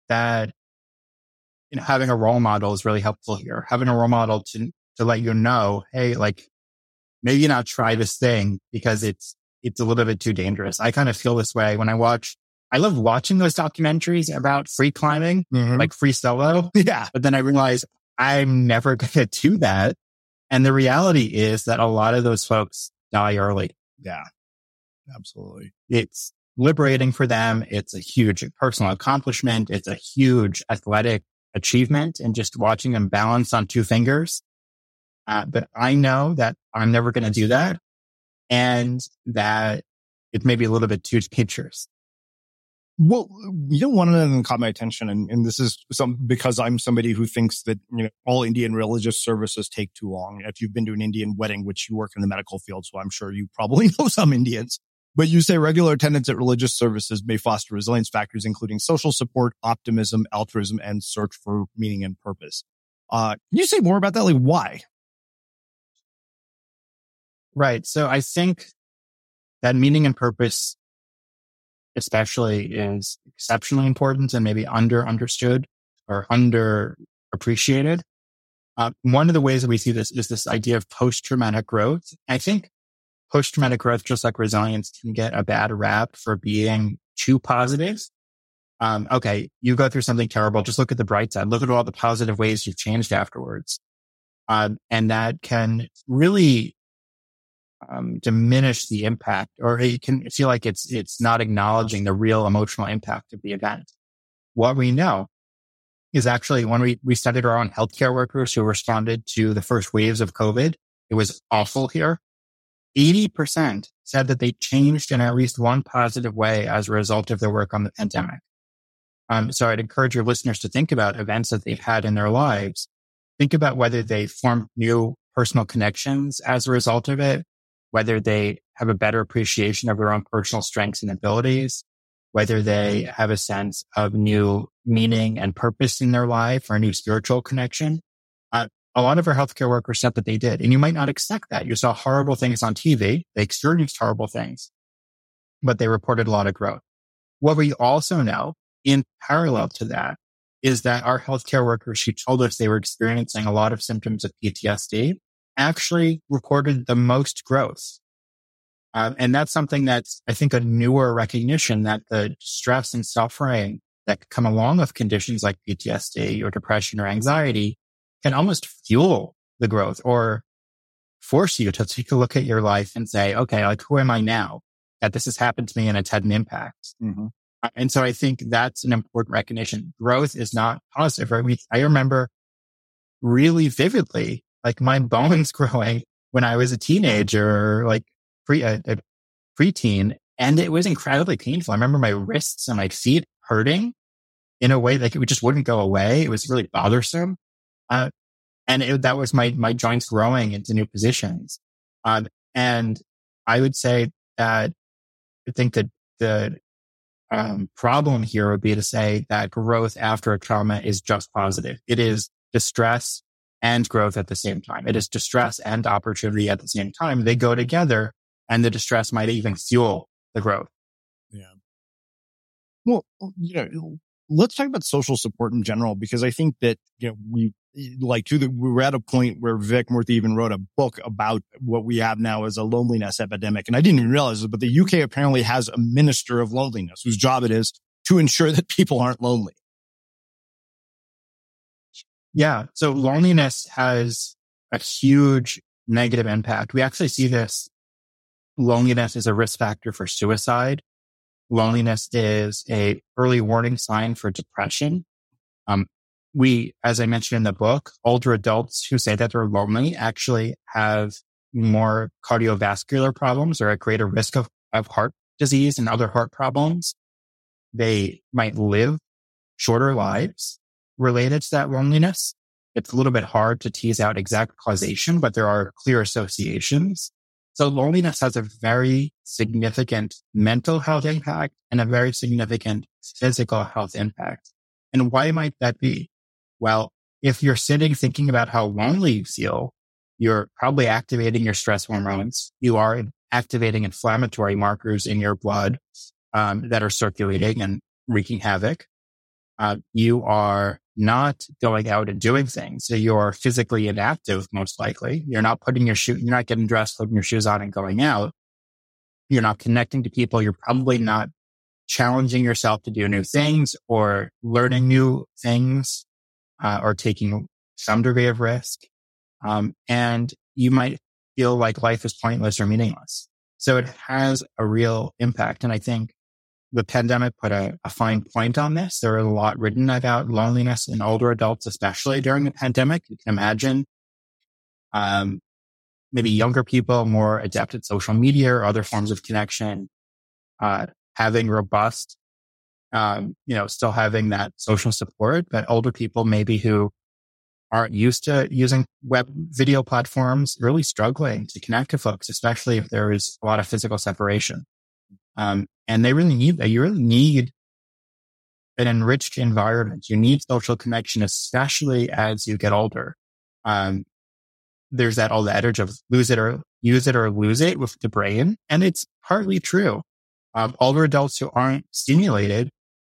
that, having a role model is really helpful here. Having a role model to let you know, hey, like maybe not try this thing because it's a little bit too dangerous. I kind of feel this way when I love watching those documentaries about free climbing, like Free Solo. Yeah. But then I realize I'm never going to do that. And the reality is that a lot of those folks die early. Yeah, absolutely. It's liberating for them. It's a huge personal accomplishment. It's a huge athletic achievement, and just watching them balance on two fingers. But I know that I'm never going to do that, and that it may be a little bit too dangerous. Well, one of them caught my attention, and this is because I'm somebody who thinks that all Indian religious services take too long. If you've been to an Indian wedding, which you work in the medical field, so I'm sure you probably know some Indians, but you say regular attendance at religious services may foster resilience factors, including social support, optimism, altruism, and search for meaning and purpose. Can you say more about that? Like, why? Right. So I think that meaning and purpose especially is exceptionally important and maybe understood or underappreciated. One of the ways that we see this is this idea of post-traumatic growth. I think post-traumatic growth, just like resilience, can get a bad rap for being too positive. Okay, you go through something terrible. Just look at the bright side. Look at all the positive ways you've changed afterwards. And that can really diminish the impact, or it can feel like it's not acknowledging the real emotional impact of the event. What we know is actually when we studied our own healthcare workers who responded to the first waves of COVID, it was awful here. 80% said that they changed in at least one positive way as a result of their work on the pandemic. So I'd encourage your listeners to think about events that they've had in their lives. Think about whether they formed new personal connections as a result of it, whether they have a better appreciation of their own personal strengths and abilities, whether they have a sense of new meaning and purpose in their life or a new spiritual connection. A lot of our healthcare workers said that they did, and you might not expect that. You saw horrible things on TV. They experienced horrible things, but they reported a lot of growth. What we also know in parallel to that is that our healthcare workers who told us they were experiencing a lot of symptoms of PTSD actually recorded the most growth. And that's something that's, I think, a newer recognition that the stress and suffering that come along with conditions like PTSD or depression or anxiety can almost fuel the growth or force you to take a look at your life and say, okay, like, who am I now that this has happened to me and it's had an impact? Mm-hmm. And so I think that's an important recognition. Growth is not positive. Right? I remember really vividly, like my bones growing when I was a teenager, like preteen, and it was incredibly painful. I remember my wrists and my feet hurting in a way like it just wouldn't go away. It was really bothersome. That was my joints growing into new positions. And I would say that I think that the problem here would be to say that growth after a trauma is just positive. It is distress and growth at the same time. It is distress and opportunity at the same time. They go together, and the distress might even fuel the growth. Yeah. Well, let's talk about social support in general, because I think that, we're at a point where Vivek Murthy even wrote a book about what we have now as a loneliness epidemic. And I didn't even realize it, but the UK apparently has a minister of loneliness whose job it is to ensure that people aren't lonely. Yeah. So loneliness has a huge negative impact. We actually see this. Loneliness is a risk factor for suicide. Loneliness is a early warning sign for depression. As I mentioned in the book, older adults who say that they're lonely actually have more cardiovascular problems or a greater risk of heart disease and other heart problems. They might live shorter lives related to that loneliness. It's a little bit hard to tease out exact causation, but there are clear associations. So loneliness has a very significant mental health impact and a very significant physical health impact. And why might that be? Well, if you're sitting thinking about how lonely you feel, you're probably activating your stress hormones. You are activating inflammatory markers in your blood that are circulating and wreaking havoc. You are not going out and doing things. So you're physically inactive, most likely. You're not you're not getting dressed, putting your shoes on and going out. You're not connecting to people. You're probably not challenging yourself to do new things or learning new things, or taking some degree of risk. And you might feel like life is pointless or meaningless. So it has a real impact. And I think the pandemic put a fine point on this. There are a lot written about loneliness in older adults, especially during the pandemic. You can imagine maybe younger people more adept at social media or other forms of connection, having robust, still having that social support, but older people maybe who aren't used to using web video platforms, really struggling to connect to folks, especially if there is a lot of physical separation. And they really need that. You really need an enriched environment. You need social connection, especially as you get older. There's that old adage of use it or lose it with the brain. And it's partly true. Older adults who aren't stimulated,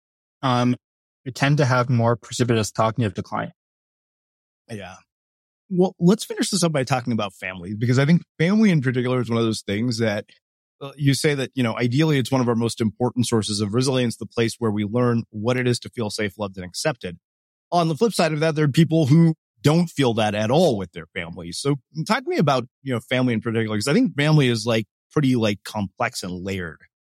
tend to have more precipitous cognitive decline. Yeah. Well, let's finish this up by talking about family, because I think family in particular is one of those things that you say that, ideally it's one of our most important sources of resilience, the place where we learn what it is to feel safe, loved, and accepted. On the flip side of that, there are people who don't feel that at all with their families. So talk to me about, family in particular, because I think family is pretty complex and layered.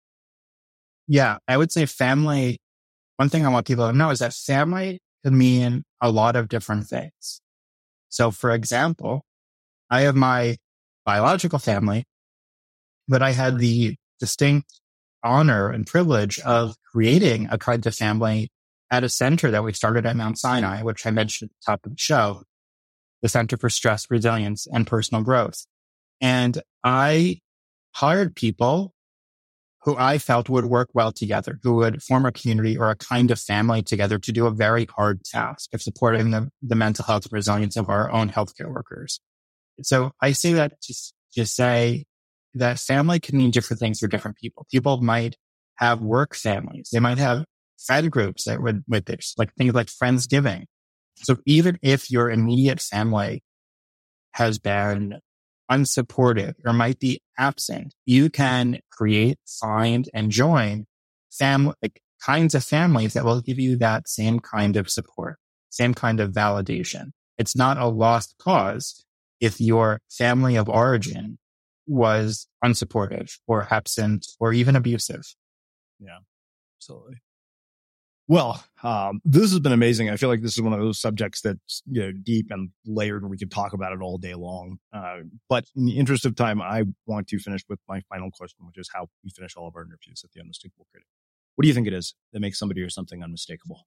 Yeah, I would say family. One thing I want people to know is that family can mean a lot of different things. So for example, I have my biological family, but I had the distinct honor and privilege of creating a kind of family at a center that we started at Mount Sinai, which I mentioned at the top of the show, the Center for Stress, Resilience, and Personal Growth. And I hired people who I felt would work well together, who would form a community or a kind of family together to do a very hard task of supporting the mental health and resilience of our own healthcare workers. So I say that to say that family can mean different things for different people. People might have work families. They might have friend groups that would with this, like things like Friendsgiving. So even if your immediate family has been unsupportive or might be absent, you can create, find, and join kinds of families that will give you that same kind of support, same kind of validation. It's not a lost cause if your family of origin was unsupportive or absent or even abusive. Yeah, absolutely. Well, this has been amazing. I feel like this is one of those subjects that's deep and layered, and we could talk about it all day long. But in the interest of time, I want to finish with my final question, which is how we finish all of our interviews at the Unmistakable Creative. What do you think it is that makes somebody or something unmistakable?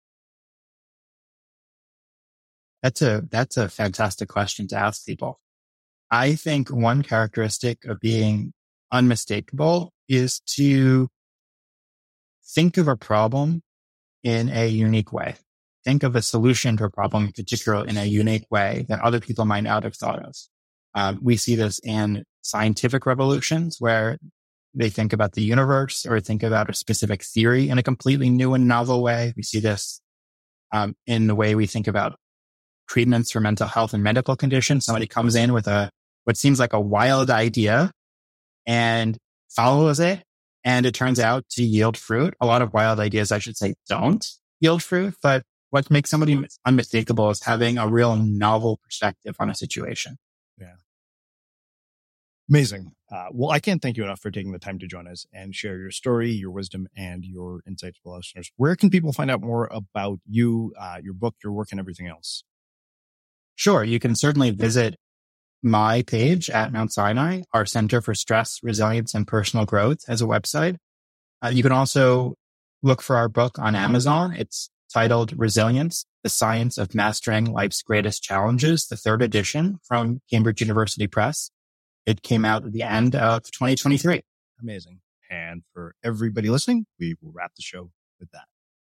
That's a fantastic question to ask people. I think one characteristic of being unmistakable is to think of a problem in a unique way. Think of a solution to a problem in particular in a unique way that other people might not have thought of. We see this in scientific revolutions where they think about the universe or think about a specific theory in a completely new and novel way. We see this in the way we think about treatments for mental health and medical conditions. Somebody comes in with what seems like a wild idea and follows it, and it turns out to yield fruit. A lot of wild ideas, I should say, don't yield fruit, but what makes somebody unmistakable is having a real novel perspective on a situation. Yeah. Amazing. Well, I can't thank you enough for taking the time to join us and share your story, your wisdom, and your insights for listeners. Where can people find out more about you, your book, your work, and everything else? Sure. You can certainly visit my page at Mount Sinai. Our Center for Stress, Resilience, and Personal Growth as a website. You can also look for our book on Amazon. It's titled Resilience, The Science of Mastering Life's Greatest Challenges, the third edition from Cambridge University Press. It came out at the end of 2023. Amazing. And for everybody listening, we will wrap the show with that.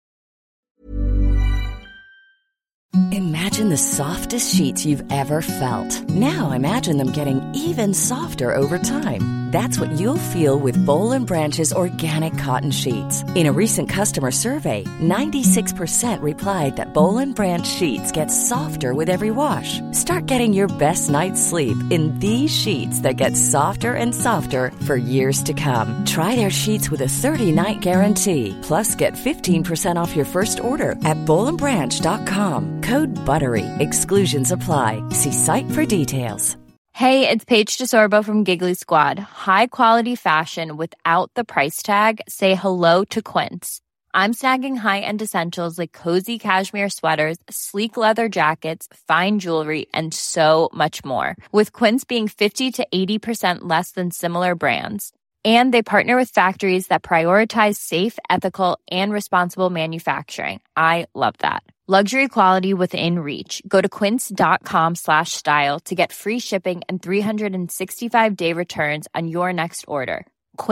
Imagine the softest sheets you've ever felt. Now imagine them getting even softer over time. That's what you'll feel with Boll & Branch's organic cotton sheets. In a recent customer survey, 96% replied that Boll & Branch sheets get softer with every wash. Start getting your best night's sleep in these sheets that get softer and softer for years to come. Try their sheets with a 30-night guarantee. Plus, get 15% off your first order at bollandbranch.com. Code BUTTERY. Exclusions apply. See site for details. Hey, it's Paige DeSorbo from Giggly Squad. High quality fashion without the price tag. Say hello to Quince. I'm snagging high-end essentials like cozy cashmere sweaters, sleek leather jackets, fine jewelry, and so much more. With Quince being 50 to 80% less than similar brands. And they partner with factories that prioritize safe, ethical, and responsible manufacturing. I love that. Luxury quality within reach. Go to quince.com/style to get free shipping and 365-day returns on your next order.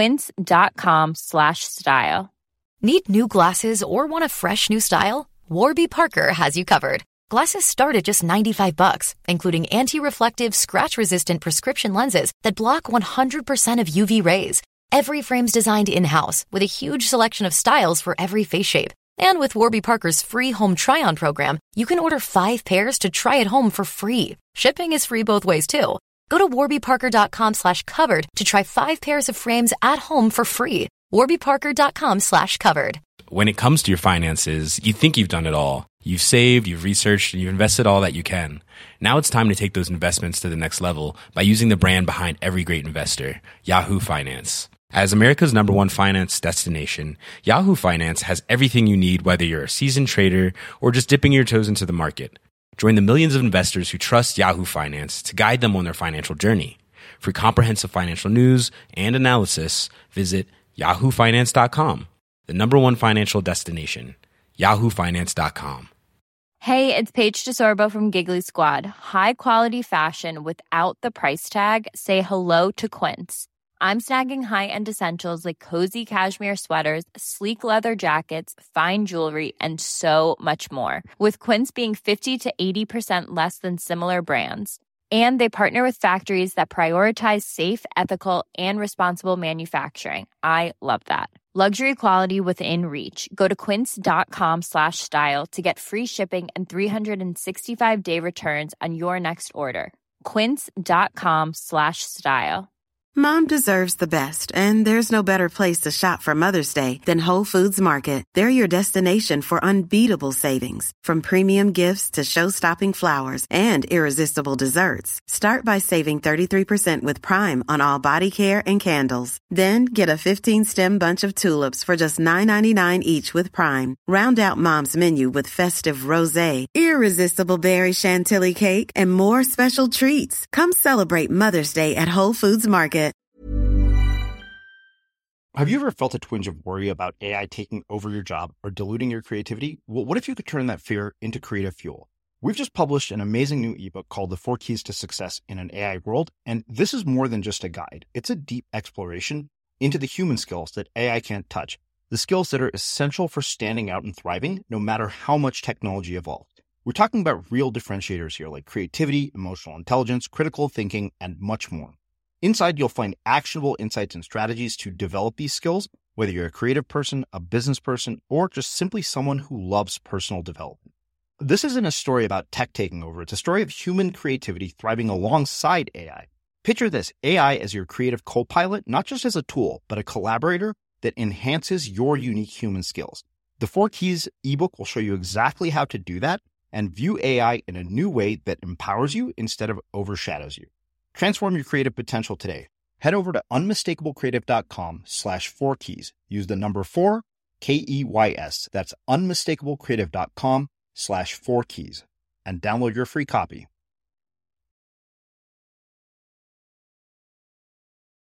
Quince.com/style. Need new glasses or want a fresh new style? Warby Parker has you covered. Glasses start at just $95, including anti-reflective, scratch-resistant prescription lenses that block 100% of UV rays. Every frame's designed in-house with a huge selection of styles for every face shape. And with Warby Parker's free home try-on program, you can order 5 pairs to try at home for free. Shipping is free both ways, too. Go to warbyparker.com/covered to try 5 pairs of frames at home for free. warbyparker.com/covered. When it comes to your finances, you think you've done it all. You've saved, you've researched, and you've invested all that you can. Now it's time to take those investments to the next level by using the brand behind every great investor, Yahoo Finance. As America's #1 finance destination, Yahoo Finance has everything you need, whether you're a seasoned trader or just dipping your toes into the market. Join the millions of investors who trust Yahoo Finance to guide them on their financial journey. For comprehensive financial news and analysis, visit yahoofinance.com, the #1 financial destination, yahoofinance.com. Hey, it's Paige DeSorbo from Giggly Squad. High quality fashion without the price tag. Say hello to Quince. I'm snagging high-end essentials like cozy cashmere sweaters, sleek leather jackets, fine jewelry, and so much more. With Quince being 50 to 80% less than similar brands. And they partner with factories that prioritize safe, ethical, and responsible manufacturing. I love that. Luxury quality within reach. Go to quince.com/style to get free shipping and 365-day returns on your next order. Quince.com/style. Mom deserves the best, and there's no better place to shop for Mother's Day than Whole Foods Market. They're your destination for unbeatable savings, from premium gifts to show-stopping flowers and irresistible desserts. Start by saving 33% with Prime on all body care and candles. Then get a 15-stem bunch of tulips for just $9.99 each with Prime. Round out Mom's menu with festive rosé, irresistible berry chantilly cake, and more special treats. Come celebrate Mother's Day at Whole Foods Market. Have you ever felt a twinge of worry about AI taking over your job or diluting your creativity? Well, what if you could turn that fear into creative fuel? We've just published an amazing new ebook called The 4 Keys to Success in an AI World, and this is more than just a guide. It's a deep exploration into the human skills that AI can't touch, the skills that are essential for standing out and thriving, no matter how much technology evolved. We're talking about real differentiators here, like creativity, emotional intelligence, critical thinking, and much more. Inside, you'll find actionable insights and strategies to develop these skills, whether you're a creative person, a business person, or just simply someone who loves personal development. This isn't a story about tech taking over. It's a story of human creativity thriving alongside AI. Picture this, AI as your creative co-pilot, not just as a tool, but a collaborator that enhances your unique human skills. The 4 Keys ebook will show you exactly how to do that and view AI in a new way that empowers you instead of overshadows you. Transform your creative potential today. Head over to unmistakablecreative.com/4keys. Use the number 4, KEYS. That's unmistakablecreative.com/4keys and download your free copy.